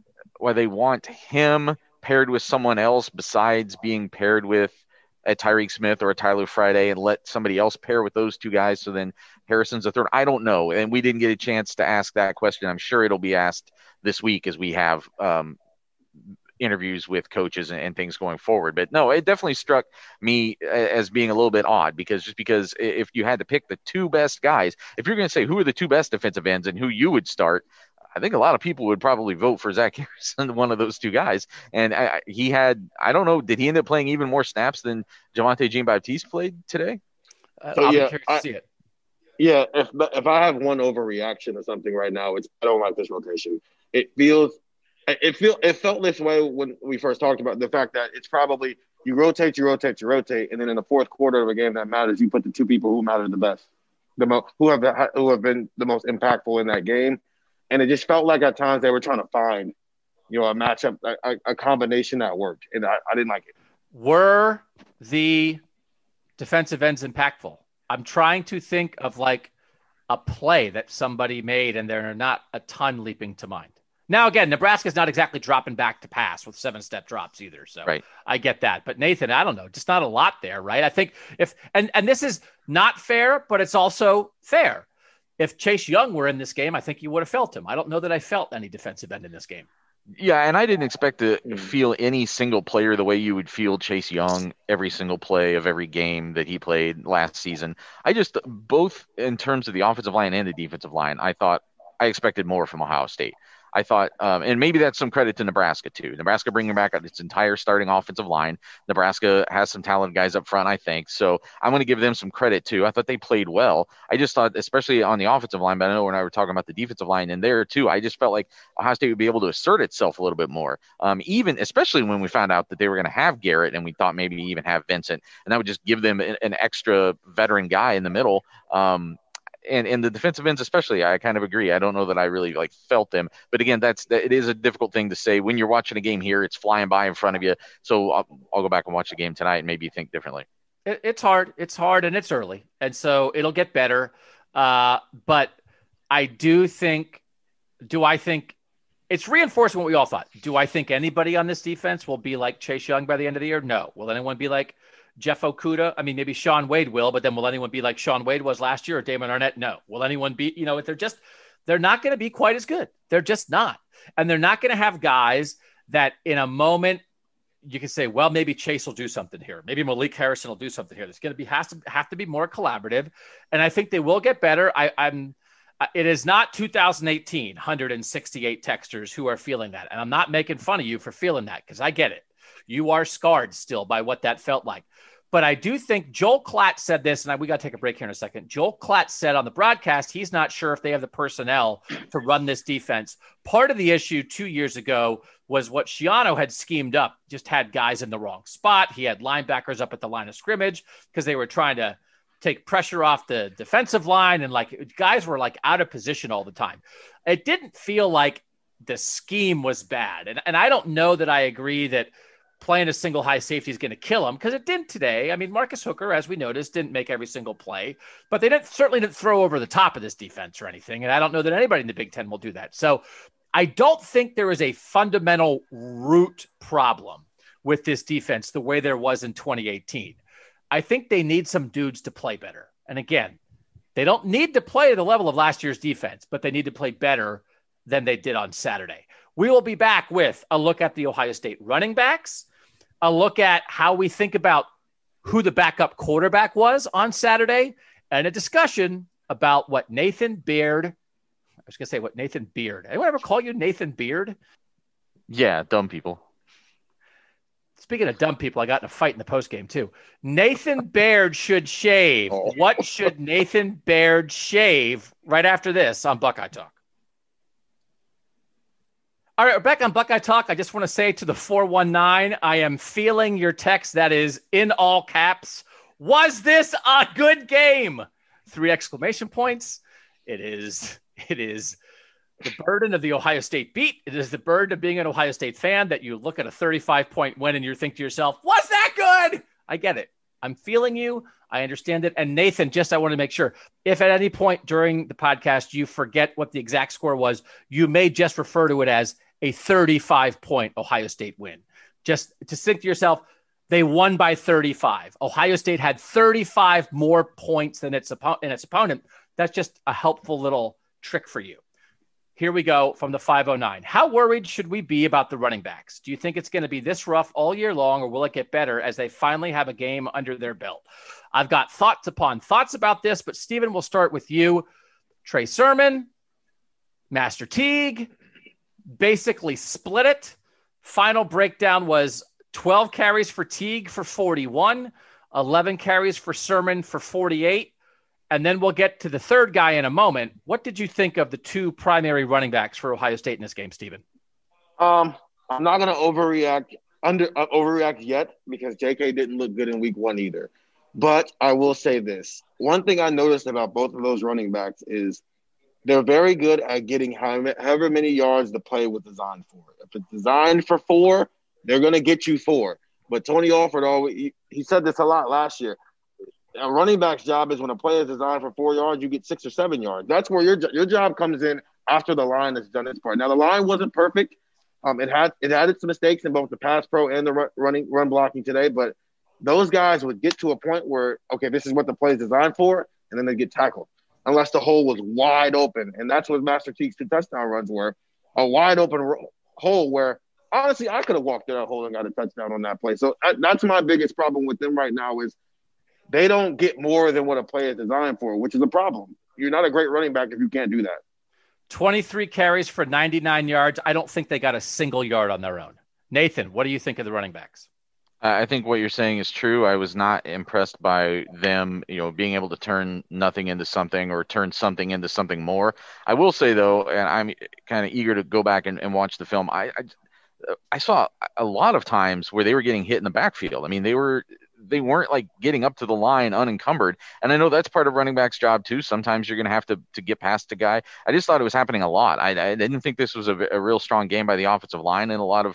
him paired with someone else besides being paired with a Tyreek Smith or a Tyler Friday and let somebody else pair with those two guys so then Harrison's a third? I don't know. And we didn't get a chance to ask that question. I'm sure it'll be asked this week as we have interviews with coaches and things going forward. But no, it definitely struck me as being a little bit odd because if you had to pick the two best guys, if you're going to say who are the two best defensive ends and who you would start, I think a lot of people would probably vote for Zach Harrison, one of those two guys. And I don't know, did he end up playing even more snaps than Javonte Jean-Baptiste played today? I'll be curious to see it. Yeah, if I have one overreaction or something right now, it's I don't like this rotation. It felt this way when we first talked about the fact that it's probably you rotate, and then in the fourth quarter of a game that matters, you put the two people who matter the best, who have been the most impactful in that game. And it just felt like at times they were trying to find, a matchup, a combination that worked, and I didn't like it. Were the defensive ends impactful? I'm trying to think of like a play that somebody made, and there are not a ton leaping to mind. Now, again, Nebraska's not exactly dropping back to pass with 7-step drops either. So right. I get that. But Nathan, I don't know, just not a lot there, right? I think and this is not fair, but it's also fair. If Chase Young were in this game, I think you would have felt him. I don't know that I felt any defensive end in this game. Yeah, and I didn't expect to feel any single player the way you would feel Chase Young every single play of every game that he played last season. I just, both in terms of the offensive line and the defensive line, I thought I expected more from Ohio State. I thought, and maybe that's some credit to Nebraska too. Nebraska bringing back its entire starting offensive line. Nebraska has some talented guys up front, I think. So I'm going to give them some credit too. I thought they played well. I just thought, especially on the offensive line, but I know when I were talking about the defensive line in there too, I just felt like Ohio State would be able to assert itself a little bit more. Especially when we found out that they were going to have Garrett and we thought maybe even have Vincent, and that would just give them an extra veteran guy in the middle. And the defensive ends especially, I kind of agree. I don't know that I really felt them. But again, it is a difficult thing to say. When you're watching a game here, it's flying by in front of you. So I'll go back and watch the game tonight and maybe think differently. It's hard. It's hard and it's early. And so it'll get better. But I think it's reinforcing what we all thought. Do I think anybody on this defense will be like Chase Young by the end of the year? No. Will anyone be like Jeff Okudah? I mean, maybe Sean Wade will, but then will anyone be like Sean Wade was last year or Damon Arnett? No. Will anyone be, they're not going to be quite as good. They're just not. And they're not going to have guys that in a moment you can say, well, maybe Chase will do something here. Maybe Malik Harrison will do something here. There's going to have to be more collaborative. And I think they will get better. It is not 2018, 168 texters who are feeling that. And I'm not making fun of you for feeling that because I get it. You are scarred still by what that felt like. But I do think Joel Klatt said this, and we got to take a break here in a second. Joel Klatt said on the broadcast he's not sure if they have the personnel to run this defense. Part of the issue 2 years ago was what Schiano had schemed up, just had guys in the wrong spot. He had linebackers up at the line of scrimmage because they were trying to take pressure off the defensive line. And like guys were like out of position all the time. It didn't feel like the scheme was bad. And I don't know that I agree that playing a single high safety is going to kill him, because it didn't today. I mean, Marcus Hooker, as we noticed, didn't make every single play, but they certainly didn't throw over the top of this defense or anything. And I don't know that anybody in the Big Ten will do that. So I don't think there is a fundamental root problem with this defense the way there was in 2018. I think they need some dudes to play better. And again, they don't need to play at the level of last year's defense, but they need to play better than they did on Saturday. We will be back with a look at the Ohio State running backs, a look at how we think about who the backup quarterback was on Saturday, and a discussion about what Nathan Beard, I was going to say what Nathan Beard. Anyone ever call you Nathan Beard? Yeah, dumb people. Speaking of dumb people, I got in a fight in the postgame too. Nathan Baird should shave. Oh. What should Nathan Baird shave right after this on Buckeye Talk? All right, we're back on Buckeye Talk. I just want to say to the 419, I am feeling your text that is in all caps. Was this a good game? 3 exclamation points. It is the burden of the Ohio State beat. It is the burden of being an Ohio State fan that you look at a 35-point win and you think to yourself, was that good? I get it. I'm feeling you. I understand it. And Nathan, I want to make sure, if at any point during the podcast you forget what the exact score was, you may just refer to it as a 35-point Ohio State win. Just to think to yourself, they won by 35. Ohio State had 35 more points than its opponent. That's just a helpful little trick for you. Here we go from the 509. How worried should we be about the running backs? Do you think it's going to be this rough all year long, or will it get better as they finally have a game under their belt? I've got thoughts upon thoughts about this, but Stephen, we'll start with you. Trey Sermon, Master Teague, basically split it. Final breakdown was 12 carries for Teague for 41, 11 carries for Sermon for 48. And then we'll get to the third guy in a moment. What did you think of the 2 primary running backs for Ohio State in this game, Stephen? I'm not going to overreact yet, because JK didn't look good in week 1 either. But I will say this. One thing I noticed about both of those running backs is they're very good at getting however many yards the play was designed for. If it's designed for 4, they're going to get you 4. But Tony Alford he said this a lot last year. A running back's job is when a play is designed for 4 yards, you get 6 or 7 yards. That's where your job comes in after the line has done its part. Now, the line wasn't perfect. It had its mistakes in both the pass pro and the run blocking today, but those guys would get to a point where, okay, this is what the play is designed for, and then they get tackled unless the hole was wide open. And that's what Master Teague's 2 touchdown runs were, a wide open hole where, honestly, I could have walked through that hole and got a touchdown on that play. So that's my biggest problem with them right now is they don't get more than what a play is designed for, which is a problem. You're not a great running back if you can't do that. 23 carries for 99 yards. I don't think they got a single yard on their own. Nathan, what do you think of the running backs? I think what you're saying is true. I was not impressed by them, being able to turn nothing into something or turn something into something more. I will say, though, and I'm kind of eager to go back and watch the film, I saw a lot of times where they were getting hit in the backfield. I mean, they weren't like getting up to the line unencumbered. And I know that's part of running back's job too. Sometimes you're going to have to get past a guy. I just thought it was happening a lot. I didn't think this was a real strong game by the offensive line and a lot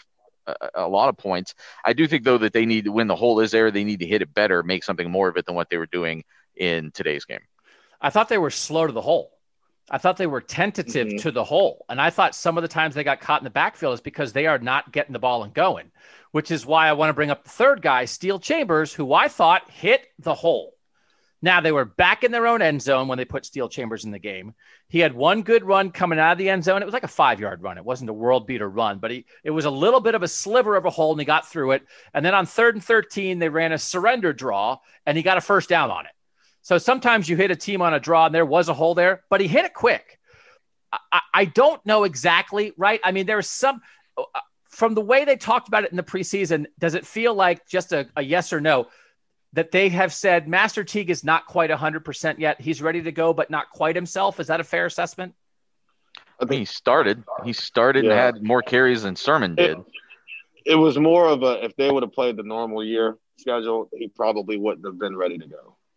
of points. I do think, though, that they need to, when the hole is there, they need to hit it better, make something more of it than what they were doing in today's game. I thought they were slow to the hole. I thought they were tentative to the hole. And I thought some of the times they got caught in the backfield is because they are not getting the ball and going, which is why I want to bring up the third guy, Steele Chambers, who I thought hit the hole. Now, they were back in their own end zone when they put Steele Chambers in the game. He had one good run coming out of the end zone. It was like a 5-yard run. It wasn't a world beater run, but it was a little bit of a sliver of a hole, and he got through it. And then on 3rd and 13, they ran a surrender draw, and he got a first down on it. So sometimes you hit a team on a draw, and there was a hole there, but he hit it quick. I don't know exactly, right? I mean, there's some from the way they talked about it in the preseason, does it feel like just a yes or no that they have said Master Teague is not quite 100% yet? He's ready to go, but not quite himself. Is that a fair assessment? I mean, he started and had more carries than Sermon did. It was more of if they would have played the normal year schedule, he probably wouldn't have been ready to go.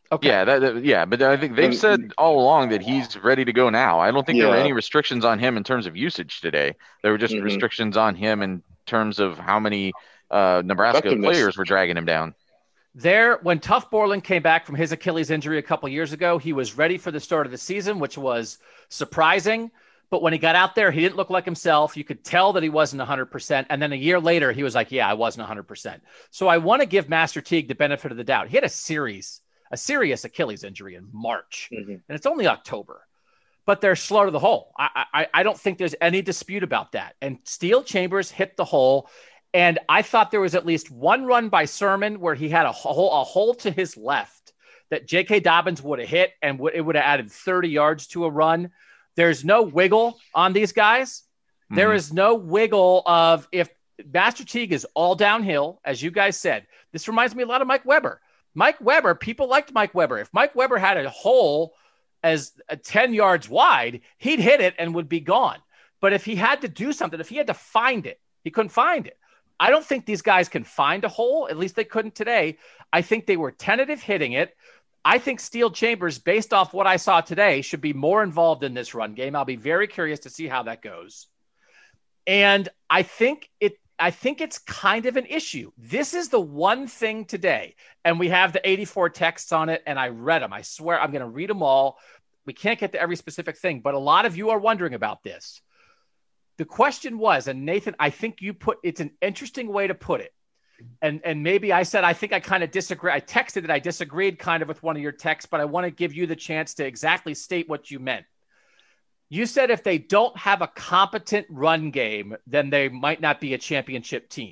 Okay. Yeah, but I think they've said all along that he's ready to go now. I don't think there were any restrictions on him in terms of usage today. There were just restrictions on him in terms of how many Nebraska players were dragging him down. When Tuf Borland came back from his Achilles injury a couple years ago, he was ready for the start of the season, which was surprising. But when he got out there, he didn't look like himself. You could tell that he wasn't 100%. And then a year later, he was like, yeah, I wasn't 100%. So I want to give Master Teague the benefit of the doubt. He had a serious Achilles injury in March, and it's only October. But they're slow to the hole. I don't think there's any dispute about that. And Steele Chambers hit the hole. And I thought there was at least one run by Sermon where he had a hole to his left that J.K. Dobbins would have hit, and it would have added 30 yards to a run. There's no wiggle on these guys. There is no wiggle of if Master Teague is all downhill, as you guys said. This reminds me a lot of Mike Weber. Mike Weber, people liked Mike Weber. If Mike Weber had a hole as 10 yards wide, he'd hit it and would be gone. But if he had to do something, if he had to find it, he couldn't find it. I don't think these guys can find a hole. At least they couldn't today. I think they were tentative hitting it. I think Steele Chambers, based off what I saw today, should be more involved in this run game. I'll be very curious to see how that goes. And I think it's kind of an issue. This is the one thing today, and we have the 84 texts on it, and I read them. I swear I'm going to read them all. We can't get to every specific thing, but a lot of you are wondering about this. The question was, and Nathan, I think it's an interesting way to put it. And maybe I said, I think I kind of disagree. I texted that I disagreed kind of with one of your texts, but I want to give you the chance to exactly state what you meant. You said if they don't have a competent run game, then they might not be a championship team.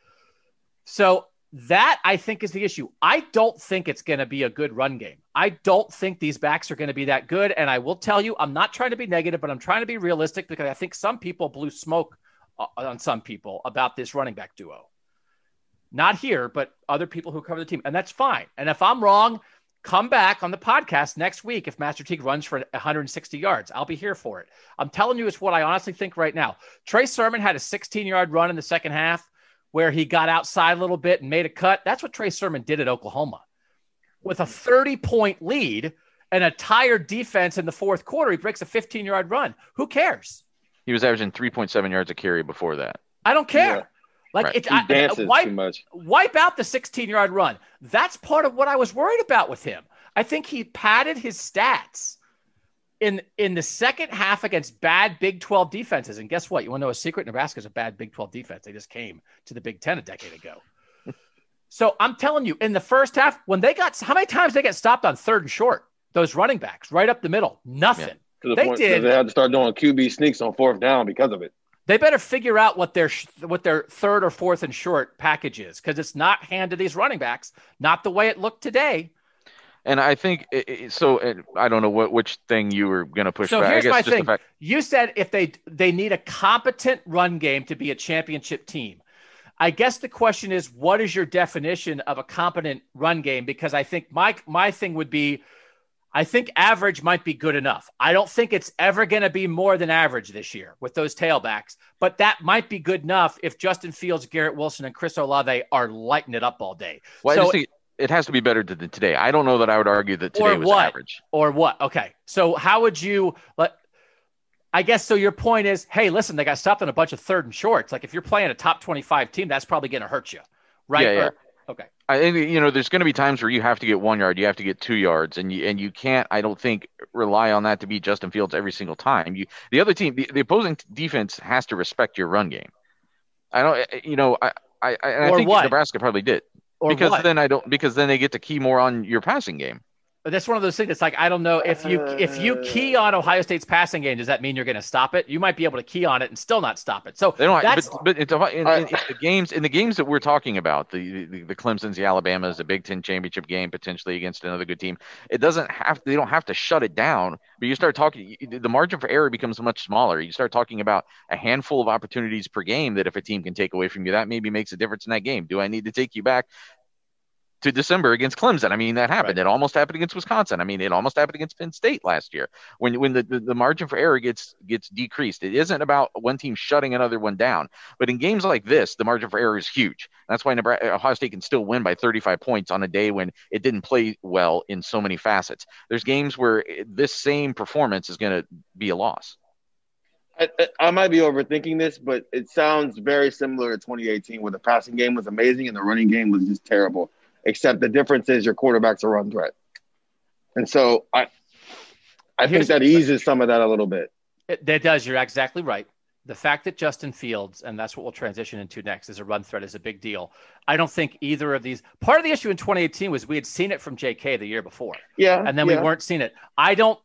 So that, I think, is the issue. I don't think it's going to be a good run game. I don't think these backs are going to be that good. And I will tell you, I'm not trying to be negative, but I'm trying to be realistic because I think some people blew smoke on some people about this running back duo. Not here, but other people who cover the team. And that's fine. And if I'm wrong, come back on the podcast next week if Master Teague runs for 160 yards. I'll be here for it. I'm telling you, it's what I honestly think right now. Trey Sermon had a 16-yard run in the second half where he got outside a little bit and made a cut. That's what Trey Sermon did at Oklahoma. With a 30-point lead and a tired defense in the fourth quarter, he breaks a 15-yard run. Who cares? He was averaging 3.7 yards a carry before that. I don't care. Yeah. Like he dances too much. Wipe out the 16-yard run. That's part of what I was worried about with him. I think he padded his stats in the second half against bad Big 12 defenses. And guess what? You want to know a secret? Nebraska's a bad Big 12 defense. They just came to the Big 10 a decade ago. So I'm telling you, in the first half, how many times they get stopped on third and short? Those running backs right up the middle, nothing. Yeah. They had to start doing QB sneaks on fourth down because of it. They better figure out what their third or fourth and short package is, because it's not hand to these running backs, not the way it looked today. And I think so. I don't know which thing you were going to push. So back. here's I guess my just thing. You said if they need a competent run game to be a championship team. I guess the question is, what is your definition of a competent run game? Because I think my thing would be, I think average might be good enough. I don't think it's ever going to be more than average this year with those tailbacks, but that might be good enough if Justin Fields, Garrett Wilson, and Chris Olave are lighting it up all day. Well, so, I just think it has to be better than today. I don't know that I would argue that today was average. Or what? Okay. So how would you I guess so your point is, hey, listen, they got stopped on a bunch of third and shorts. Like if you're playing a top 25 team, that's probably going to hurt you. Right? Yeah. Okay. I think, there's going to be times where you have to get 1 yard, you have to get 2 yards, and you can't, I don't think, rely on that to be Justin Fields every single time. The other team, the opposing defense has to respect your run game. I think what? Nebraska probably did. Or because what? Because then they get to key more on your passing game. But that's one of those things that's like, I don't know if you key on Ohio State's passing game, does that mean you're going to stop it? You might be able to key on it and still not stop it. So they don't. But in the games that we're talking about, the Clemson's, the Alabamas, the Big Ten championship game potentially against another good team, they don't have to shut it down. But you start talking, the margin for error becomes much smaller. You start talking about a handful of opportunities per game that if a team can take away from you, that maybe makes a difference in that game. Do I need to take you back to December against Clemson. I mean, that happened. Right. It almost happened against Wisconsin. I mean, it almost happened against Penn State last year when the margin for error gets decreased. It isn't about one team shutting another one down. But in games like this, the margin for error is huge. That's why Ohio State can still win by 35 points on a day when it didn't play well in so many facets. There's games where this same performance is going to be a loss. I might be overthinking this, but it sounds very similar to 2018 where the passing game was amazing and the running game was just terrible, except the difference is your quarterback's a run threat. And so I think that eases some of that a little bit. That does. You're exactly right. The fact that Justin Fields, and that's what we'll transition into next, is a run threat is a big deal. I don't think either of these – part of the issue in 2018 was we had seen it from JK the year before. Yeah. And then we weren't seeing it. I don't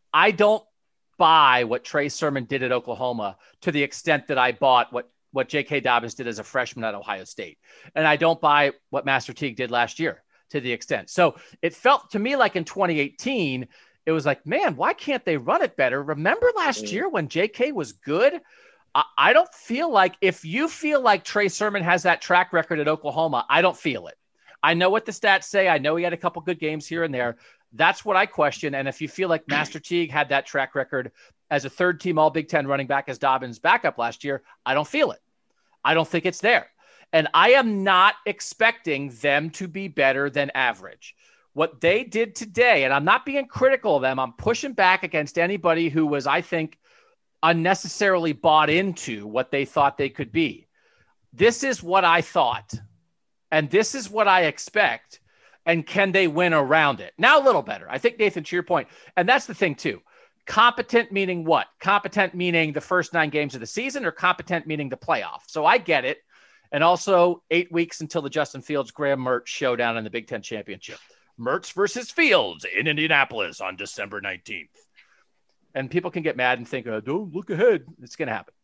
buy what Trey Sermon did at Oklahoma to the extent that I bought what J.K. Dobbins did as a freshman at Ohio State. And I don't buy what Master Teague did last year to the extent. So it felt to me like in 2018, it was like, man, why can't they run it better? Remember last year when J.K. was good? I don't feel like, if you feel like Trey Sermon has that track record at Oklahoma, I don't feel it. I know what the stats say. I know he had a couple good games here and there. That's what I question. And if you feel like Master Teague had that track record as a third team all Big Ten running back as Dobbins backup last year, I don't feel it. I don't think it's there. And I am not expecting them to be better than average. What they did today, and I'm not being critical of them, I'm pushing back against anybody who was, I think, unnecessarily bought into what they thought they could be. This is what I thought, and this is what I expect. And can they win around it? Now a little better. I think, Nathan, to your point, and that's the thing too. Competent meaning what? Competent meaning the first 9 games of the season, or competent meaning the playoff? So I get it. And also 8 weeks until the Justin Fields-Graham Mertz showdown in the Big Ten Championship. Mertz versus Fields in Indianapolis on December 19th. And people can get mad and think, oh, don't look ahead. It's going to happen.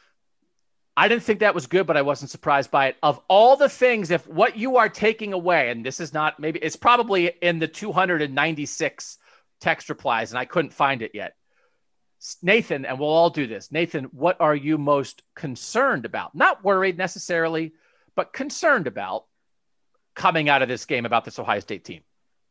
I didn't think that was good, but I wasn't surprised by it. Of all the things, if what you are taking away, and this is not, maybe it's probably in the 296 text replies, and I couldn't find it yet. Nathan, and we'll all do this. Nathan, what are you most concerned about? Not worried necessarily, but concerned about coming out of this game about this Ohio State team?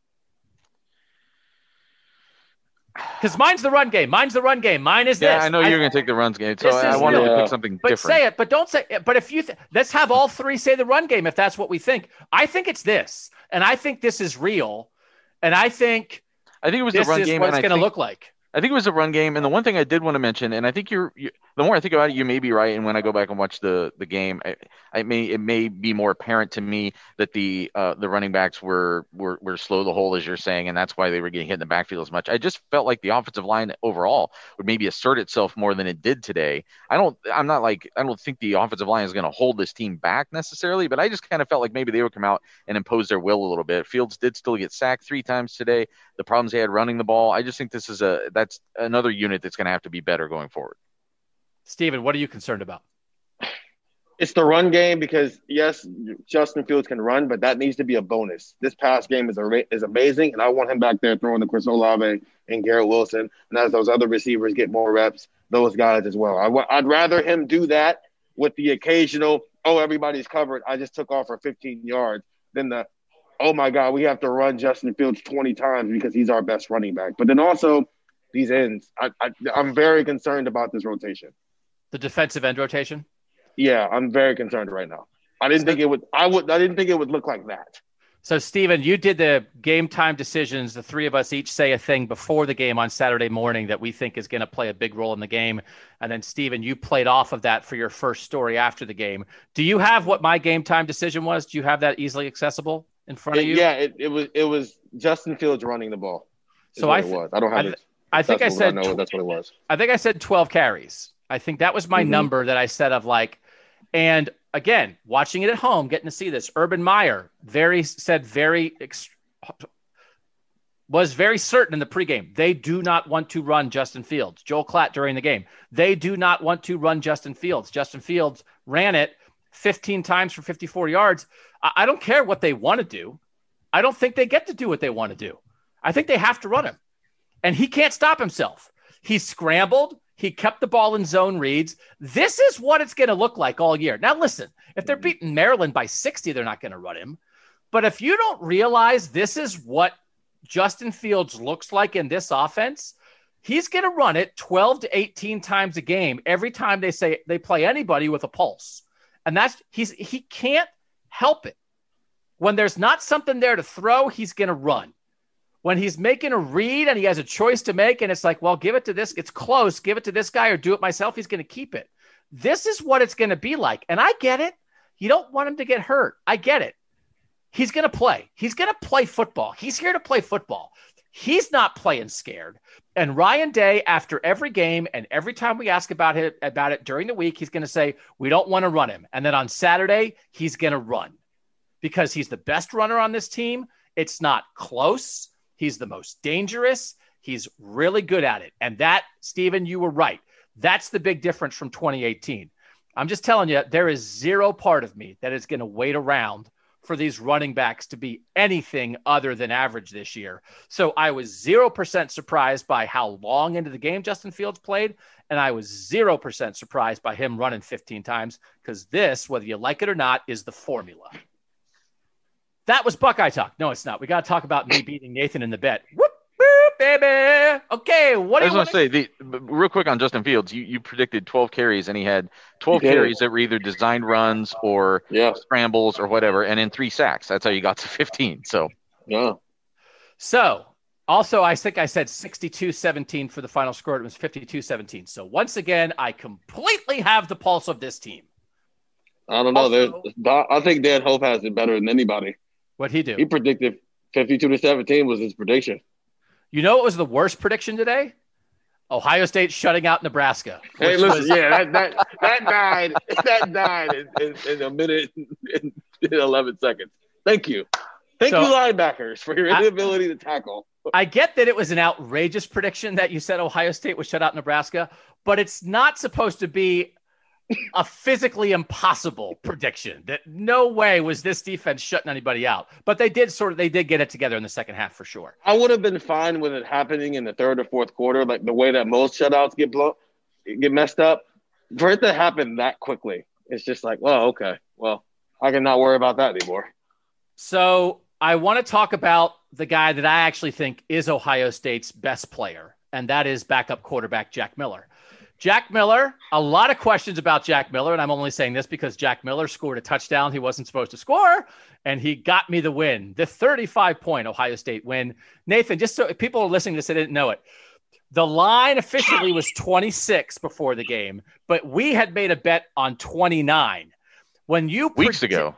Because mine's the run game. Mine is this. Yeah, I know you're going to take the runs game, so I wanted to pick something but different. Say it, but don't say it. But if you let's have all three say the run game if that's what we think. I think it's this, and I think this is real, and I think it was the run game. What it's going to look like. I think it was a run game, and the one thing I did want to mention, and I think the more I think about it, you may be right. And when I go back and watch the game, it may be more apparent to me that the running backs were slow the hole, as you're saying, and that's why they were getting hit in the backfield as much. I just felt like the offensive line overall would maybe assert itself more than it did today. I don't think the offensive line is going to hold this team back necessarily, but I just kind of felt like maybe they would come out and impose their will a little bit. Fields did still get sacked 3 times today. The problems they had running the ball, I just think that's another unit that's going to have to be better going forward. Steven, what are you concerned about? It's the run game because, yes, Justin Fields can run, but that needs to be a bonus. This pass game is amazing, and I want him back there throwing to Chris Olave and Garrett Wilson. And as those other receivers get more reps, those guys as well. I'd rather him do that with the occasional, oh, everybody's covered, I just took off for 15 yards, than the, oh, my God, we have to run Justin Fields 20 times because he's our best running back. But then also these ends, I'm very concerned about this rotation. The defensive end rotation? Yeah, I'm very concerned right now. I didn't think it would look like that. So, Steven, you did the game time decisions. The three of us each say a thing before the game on Saturday morning that we think is going to play a big role in the game. And then, Steven, you played off of that for your first story after the game. Do you have what my game time decision was? Do you have that easily accessible in front of you? Yeah, it was Justin Fields running the ball. So I don't have it. I think I said that's what it was. I think I said 12 carries. I think that was my number that I said of like, and again, watching it at home, getting to see this. Urban Meyer was very certain in the pregame. They do not want to run Justin Fields. Joel Klatt during the game. They do not want to run Justin Fields. Justin Fields ran it 15 times for 54 yards. I don't care what they want to do. I don't think they get to do what they want to do. I think they have to run him. And he can't stop himself. He scrambled. He kept the ball in zone reads. This is what it's going to look like all year. Now, listen, if they're beating Maryland by 60, they're not going to run him. But if you don't realize this is what Justin Fields looks like in this offense, he's going to run it 12 to 18 times a game every time they say they play anybody with a pulse. And he can't help it. When there's not something there to throw, he's going to run. When he's making a read and he has a choice to make, and it's like, well, give it to this. It's close. Give it to this guy or do it myself. He's going to keep it. This is what it's going to be like. And I get it. You don't want him to get hurt. I get it. He's going to play. He's going to play football. He's here to play football. He's not playing scared. And Ryan Day, after every game and every time we ask about it during the week, he's going to say, we don't want to run him. And then on Saturday, he's going to run because he's the best runner on this team. It's not close. He's the most dangerous. He's really good at it. And that, Steven, you were right. That's the big difference from 2018. I'm just telling you, there is zero part of me that is going to wait around for these running backs to be anything other than average this year. So I was 0% surprised by how long into the game Justin Fields played, and I was 0% surprised by him running 15 times, because this, whether you like it or not, is the formula. That was Buckeye Talk. No, it's not. We got to talk about me beating Nathan in the bet. Whoop, whoop, baby. Okay, what do you want to say? Real quick on Justin Fields, you predicted 12 carries, and he had 12 carries that were either designed runs or scrambles or whatever, and then 3 sacks. That's how you got to 15. So, So, also, I think I said 62-17 for the final score. It was 52-17. So, once again, I completely have the pulse of this team. I don't know. I think Dan Hope has it better than anybody. What'd he do? He predicted 52-17 was his prediction. You know what was the worst prediction today? Ohio State shutting out Nebraska. Hey, listen, that died. That died in a minute and 11 seconds. Thank you. Thank you, linebackers, for your inability to tackle. I get that it was an outrageous prediction that you said Ohio State would shut out Nebraska, but it's not supposed to be a physically impossible prediction. That no way was this defense shutting anybody out. But they did get it together in the second half for sure. I would have been fine with it happening in the third or fourth quarter, like the way that most shutouts get messed up. For it to happen that quickly, it's just like, well, okay. Well, I can not worry about that anymore. So I want to talk about the guy that I actually think is Ohio State's best player, and that is backup quarterback Jack Miller. Jack Miller, a lot of questions about Jack Miller, and I'm only saying this because Jack Miller scored a touchdown he wasn't supposed to score, and he got me the win, the 35-point Ohio State win. Nathan, just so people are listening to this, they didn't know it, the line officially was 26 before the game, but we had made a bet on 29. Weeks ago,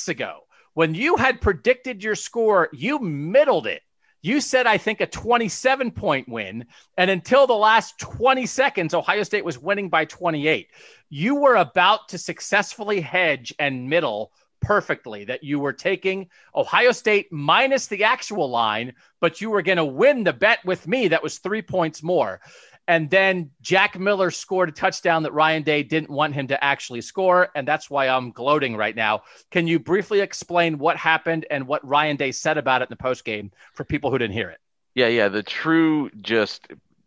when you had predicted your score, you middled it. You said, I think, a 27-point win, and until the last 20 seconds, Ohio State was winning by 28. You were about to successfully hedge and middle perfectly, that you were taking Ohio State minus the actual line, but you were going to win the bet with me that was 3 points more. And then Jack Miller scored a touchdown that Ryan Day didn't want him to actually score, and that's why I'm gloating right now. Can you briefly explain what happened and what Ryan Day said about it in the postgame for people who didn't hear it? Yeah. The true just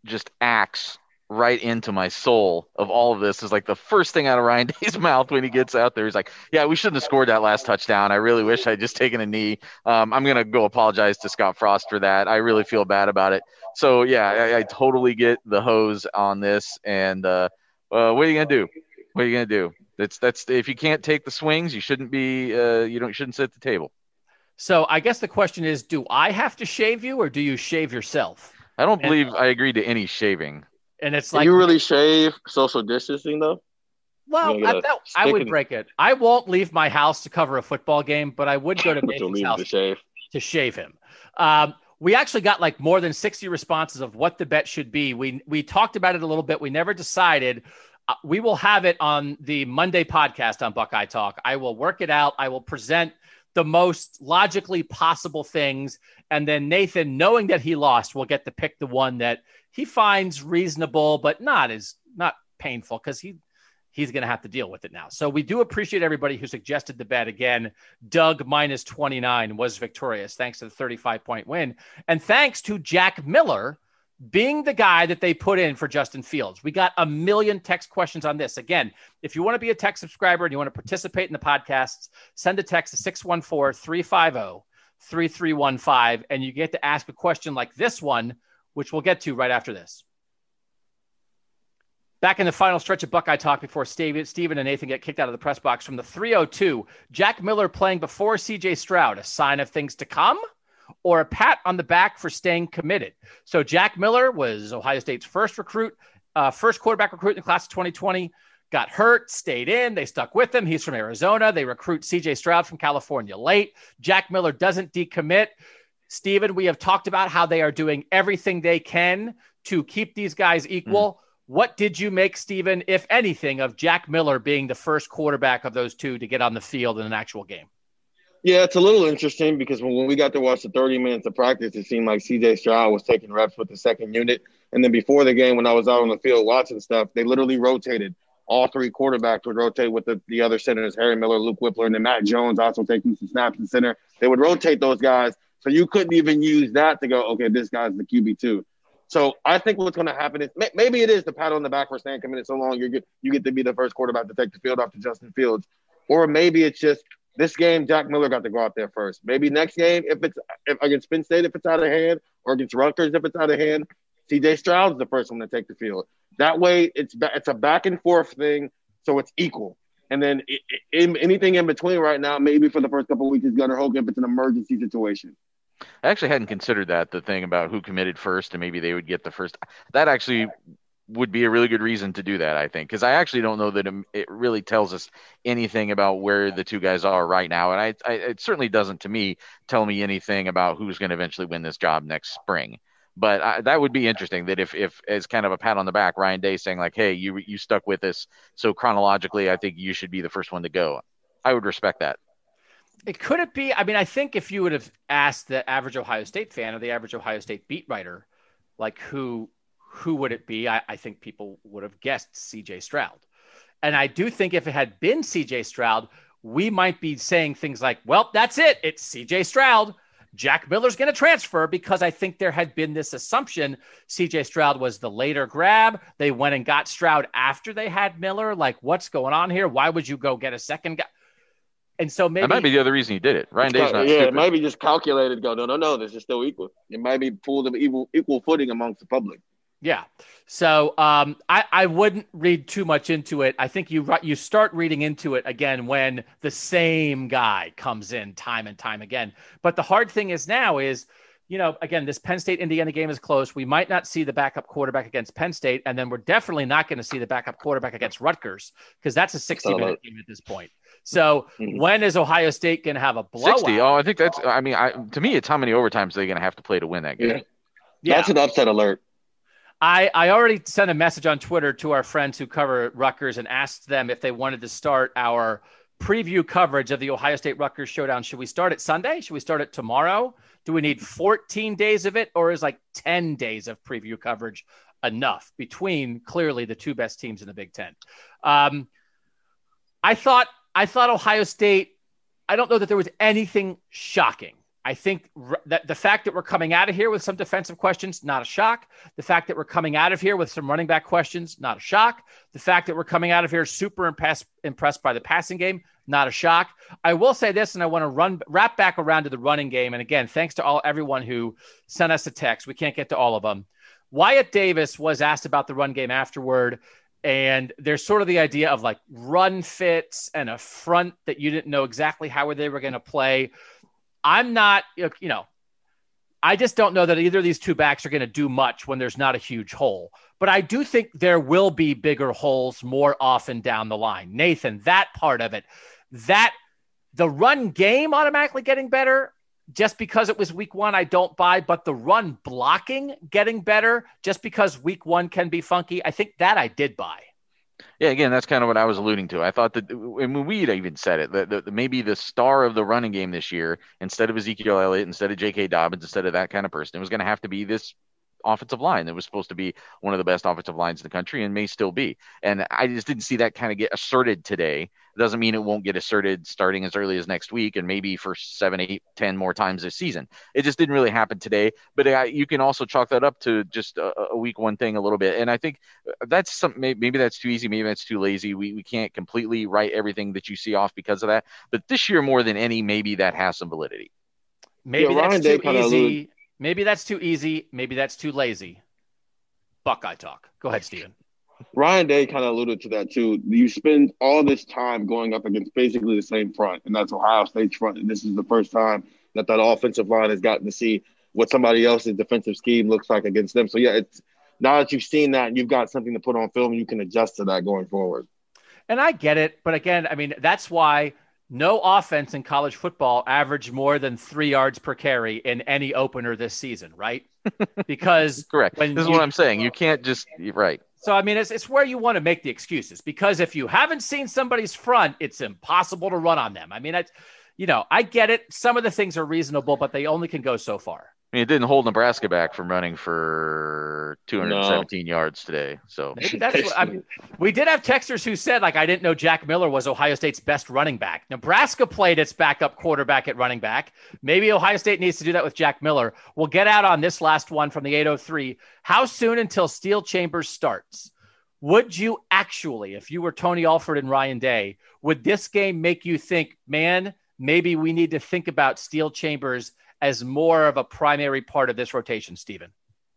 axe right into my soul of all of this is like the first thing out of Ryan Day's mouth when he gets out there. He's like, yeah, we shouldn't have scored that last touchdown. I really wish I'd just taken a knee. I'm going to go apologize to Scott Frost for that. I really feel bad about it. So, yeah, I totally get the hose on this. And what are you going to do? What are you going to do? That's if you can't take the swings, you shouldn't be shouldn't sit at the table. So I guess the question is, do I have to shave you or do you shave yourself? I don't believe I agreed to any shaving. And it's like, you really shave social distancing though? Well, I would break it. I won't leave my house to cover a football game, but I would go to Nathan's house to shave him. We actually got like more than 60 responses of what the bet should be. We talked about it a little bit. We never decided. We will have it on the Monday podcast on Buckeye Talk. I will work it out. I will present the most logically possible things. And then Nathan, knowing that he lost, will get to pick the one that he finds reasonable, but not painful, because he's going to have to deal with it now. So we do appreciate everybody who suggested the bet. Again, Doug minus 29 was victorious thanks to the 35-point win. And thanks to Jack Miller, being the guy that they put in for Justin Fields. We got a million text questions on this. Again, if you want to be a tech subscriber and you want to participate in the podcasts, send a text to 614-350-3315, and you get to ask a question like this one, which we'll get to right after this. Back in the final stretch of Buckeye Talk before Steven and Nathan get kicked out of the press box from the 302, Jack Miller playing before C.J. Stroud, a sign of things to come? Or a pat on the back for staying committed? So Jack Miller was Ohio State's first quarterback recruit in the class of 2020, got hurt, stayed in. They stuck with him. He's from Arizona. They recruit C.J. Stroud from California late. Jack Miller doesn't decommit. Steven, we have talked about how they are doing everything they can to keep these guys equal. What did you make, Steven, if anything, of Jack Miller being the first quarterback of those two to get on the field in an actual game? Yeah, it's a little interesting because when we got to watch the 30 minutes of practice, it seemed like C.J. Stroud was taking reps with the second unit. And then before the game, when I was out on the field watching stuff, they literally rotated. All three quarterbacks would rotate with the other centers, Harry Miller, Luke Whippler, and then Matt Jones also taking some snaps in center. They would rotate those guys. So you couldn't even use that to go, okay, this guy's the QB2. So I think what's going to happen is maybe it is the pat on the back for staying committed so long. You get to be the first quarterback to take the field off to Justin Fields. Or maybe it's just this game, Jack Miller got to go out there first. Maybe next game, if against Penn State, if it's out of hand, or against Rutgers, if it's out of hand, C.J. Stroud's the first one to take the field. That way, it's a back and forth thing, so it's equal. And then anything in between right now, maybe for the first couple of weeks, is Gunnar Hogan if it's an emergency situation. I actually hadn't considered the thing about who committed first and maybe they would get the first. That actually would be a really good reason to do that, I think, because I actually don't know that it really tells us anything about where the two guys are right now. And it certainly doesn't, to me, tell me anything about who's going to eventually win this job next spring. But that would be interesting that if as kind of a pat on the back, Ryan Day saying like, hey, you stuck with us, so chronologically, I think you should be the first one to go. I would respect that. Could it be? I mean, I think if you would have asked the average Ohio State fan or the average Ohio State beat writer, like who would it be? I think people would have guessed C.J. Stroud. And I do think if it had been C.J. Stroud, we might be saying things like, well, that's it. It's C.J. Stroud. Jack Miller's going to transfer, because I think there had been this assumption C.J. Stroud was the later grab. They went and got Stroud after they had Miller. Like, what's going on here? Why would you go get a second guy? And so maybe – that might be the other reason he did it. Ryan Day's not stupid. It might be just calculated. Go, no, this is still equal. It might be pulled of equal footing amongst the public. Yeah. So I wouldn't read too much into it. I think you start reading into it again when the same guy comes in time and time again. But the hard thing is now is, again, this Penn State-Indiana game is close. We might not see the backup quarterback against Penn State, and then we're definitely not going to see the backup quarterback against Rutgers, because that's a 60-minute game at this point. So when is Ohio State going to have a blowout? 60. Oh, I think that's – I mean, to me, it's how many overtimes they're going to have to play to win that game. Yeah. That's an upset alert. I already sent a message on Twitter to our friends who cover Rutgers and asked them if they wanted to start our preview coverage of the Ohio State-Rutgers showdown. Should we start it Sunday? Should we start it tomorrow? Do we need 14 days of it, or is like 10 days of preview coverage enough between clearly the two best teams in the Big Ten? I thought Ohio State, I don't know that there was anything shocking. I think that the fact that we're coming out of here with some defensive questions, not a shock. The fact that we're coming out of here with some running back questions, not a shock. The fact that we're coming out of here super impressed by the passing game, not a shock. I will say this, and I want to wrap back around to the running game. And again, thanks to everyone who sent us a text. We can't get to all of them. Wyatt Davis was asked about the run game afterward. And there's sort of the idea of like run fits and a front that you didn't know exactly how they were going to play. I'm not, I just don't know that either of these two backs are going to do much when there's not a huge hole. But I do think there will be bigger holes more often down the line. Nathan, that part of it, that the run game automatically getting better just because it was week one, I don't buy, but the run blocking getting better just because week one can be funky, I think that I did buy. Yeah, again, that's kind of what I was alluding to. I thought that, and we even said it, that maybe the star of the running game this year, instead of Ezekiel Elliott, instead of J.K. Dobbins, instead of that kind of person, it was going to have to be this offensive line. It was supposed to be one of the best offensive lines in the country and may still be. And I just didn't see that kind of get asserted today. It doesn't mean it won't get asserted starting as early as next week and maybe for 7, 8, 10 more times this season. It just didn't really happen today. But you can also chalk that up to just a week one thing a little bit. And I think that's something, maybe that's too easy. Maybe that's too lazy. We can't completely write everything that you see off because of that. But this year more than any, maybe that has some validity. Maybe that's too easy. Maybe that's too easy. Maybe that's too lazy. Buckeye talk. Go ahead, Steven. Ryan Day kind of alluded to that too. You spend all this time going up against basically the same front, and that's Ohio State's front. And this is the first time that offensive line has gotten to see what somebody else's defensive scheme looks like against them. So, yeah, it's now that you've seen that, you've got something to put on film, you can adjust to that going forward. And I get it. But again, I mean, that's why no offense in college football averaged more than 3 yards per carry in any opener this season, right? Because correct. This is what I'm saying. You can't just right. So, I mean, it's where you want to make the excuses, because if you haven't seen somebody's front, it's impossible to run on them. I mean, I get it. Some of the things are reasonable, but they only can go so far. I mean, it didn't hold Nebraska back from running for 217 yards today. So maybe that's what I mean. We did have texters who said, like, I didn't know Jack Miller was Ohio State's best running back. Nebraska played its backup quarterback at running back. Maybe Ohio State needs to do that with Jack Miller. We'll get out on this last one from the 803. How soon until Steel Chambers starts? Would you actually, if you were Tony Alford and Ryan Day, would this game make you think, man, maybe we need to think about Steel Chambers as more of a primary part of this rotation, Steven?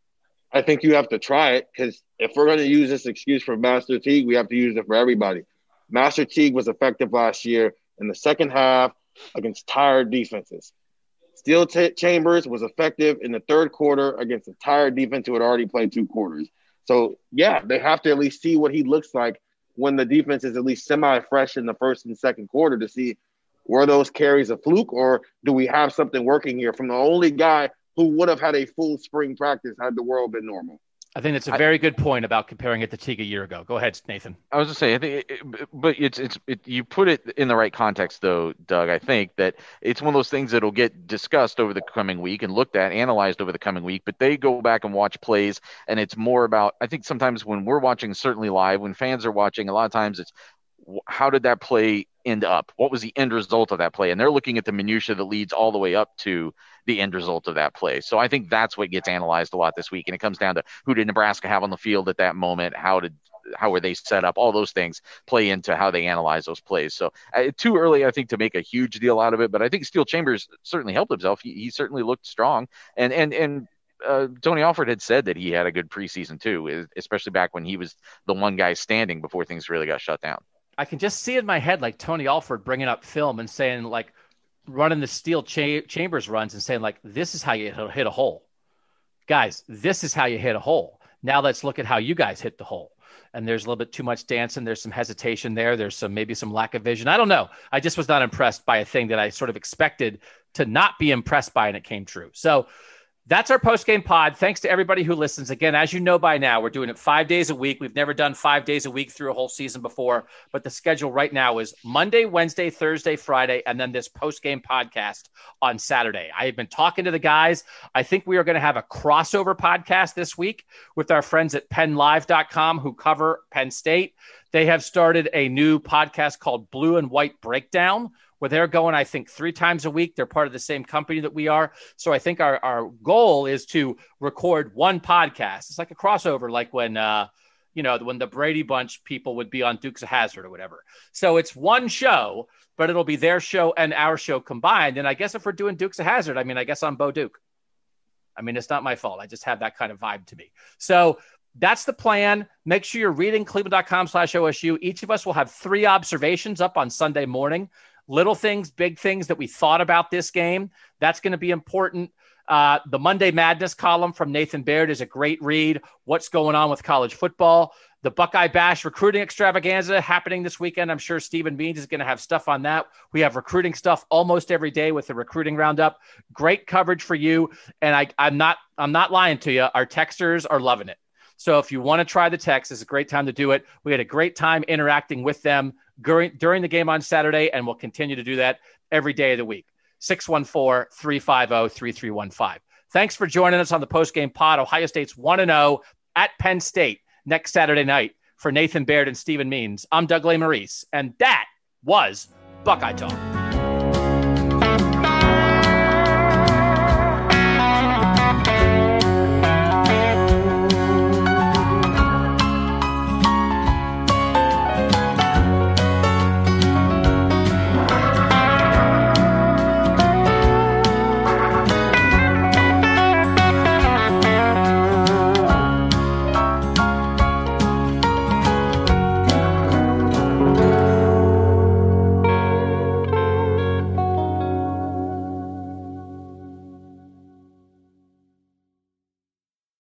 I think you have to try it, because if we're going to use this excuse for Master Teague, we have to use it for everybody. Master Teague was effective last year in the second half against tired defenses. Steel Chambers was effective in the third quarter against a tired defense who had already played 2 quarters. So, yeah, they have to at least see what he looks like when the defense is at least semi-fresh in the first and second quarter to see, were those carries a fluke, or do we have something working here from the only guy who would have had a full spring practice had the world been normal? I think that's a very good point about comparing it to Teague a year ago. Go ahead, Nathan. I was just saying, I think, but you put it in the right context, though, Doug. I think that it's one of those things that'll get discussed over the coming week and looked at, analyzed over the coming week. But they go back and watch plays, and it's more about, I think sometimes when we're watching, certainly live, when fans are watching, a lot of times it's, how did that play end up? What was the end result of that play? And they're looking at the minutia that leads all the way up to the end result of that play. So I think that's what gets analyzed a lot this week. And it comes down to, who did Nebraska have on the field at that moment? How were they set up? All those things play into how they analyze those plays. So too early, I think, to make a huge deal out of it. But I think Steel Chambers certainly helped himself. He certainly looked strong. And Tony Alford had said that he had a good preseason too, especially back when he was the one guy standing before things really got shut down. I can just see in my head, like, Tony Alford bringing up film and saying, like, running the Steel Chambers runs and saying, like, this is how you hit a hole. Guys, this is how you hit a hole. Now let's look at how you guys hit the hole. And there's a little bit too much dancing. There's some hesitation there. There's maybe some lack of vision. I don't know. I just was not impressed by a thing that I sort of expected to not be impressed by, and it came true. So that's our post-game pod. Thanks to everybody who listens. Again, as you know by now, we're doing it 5 days a week. We've never done 5 days a week through a whole season before, but the schedule right now is Monday, Wednesday, Thursday, Friday, and then this post-game podcast on Saturday. I have been talking to the guys. I think we are going to have a crossover podcast this week with our friends at PennLive.com who cover Penn State. They have started a new podcast called Blue and White Breakdown, where they're going, I think, 3 times a week. They're part of the same company that we are. So I think our goal is to record one podcast. It's like a crossover, like when the Brady Bunch people would be on Dukes of Hazzard or whatever. So it's one show, but it'll be their show and our show combined. And I guess if we're doing Dukes of Hazzard, I mean, I guess I'm Bo Duke. I mean, it's not my fault. I just have that kind of vibe to me. So that's the plan. Make sure you're reading cleveland.com/OSU. Each of us will have 3 observations up on Sunday morning. Little things, big things that we thought about this game. That's going to be important. The Monday Madness column from Nathan Baird is a great read. What's going on with college football? The Buckeye Bash recruiting extravaganza happening this weekend. I'm sure Stephen Means is going to have stuff on that. We have recruiting stuff almost every day with the recruiting roundup. Great coverage for you. And I'm not lying to you. Our texters are loving it. So if you want to try the text, it's a great time to do it. We had a great time interacting with them during the game on Saturday, and we'll continue to do that every day of the week. 614-350-3315. Thanks for joining us on the postgame pod. Ohio State's 1-0 at Penn State next Saturday night. For Nathan Baird and Stephen Means, I'm Doug Lesmerises, and that was Buckeye Talk.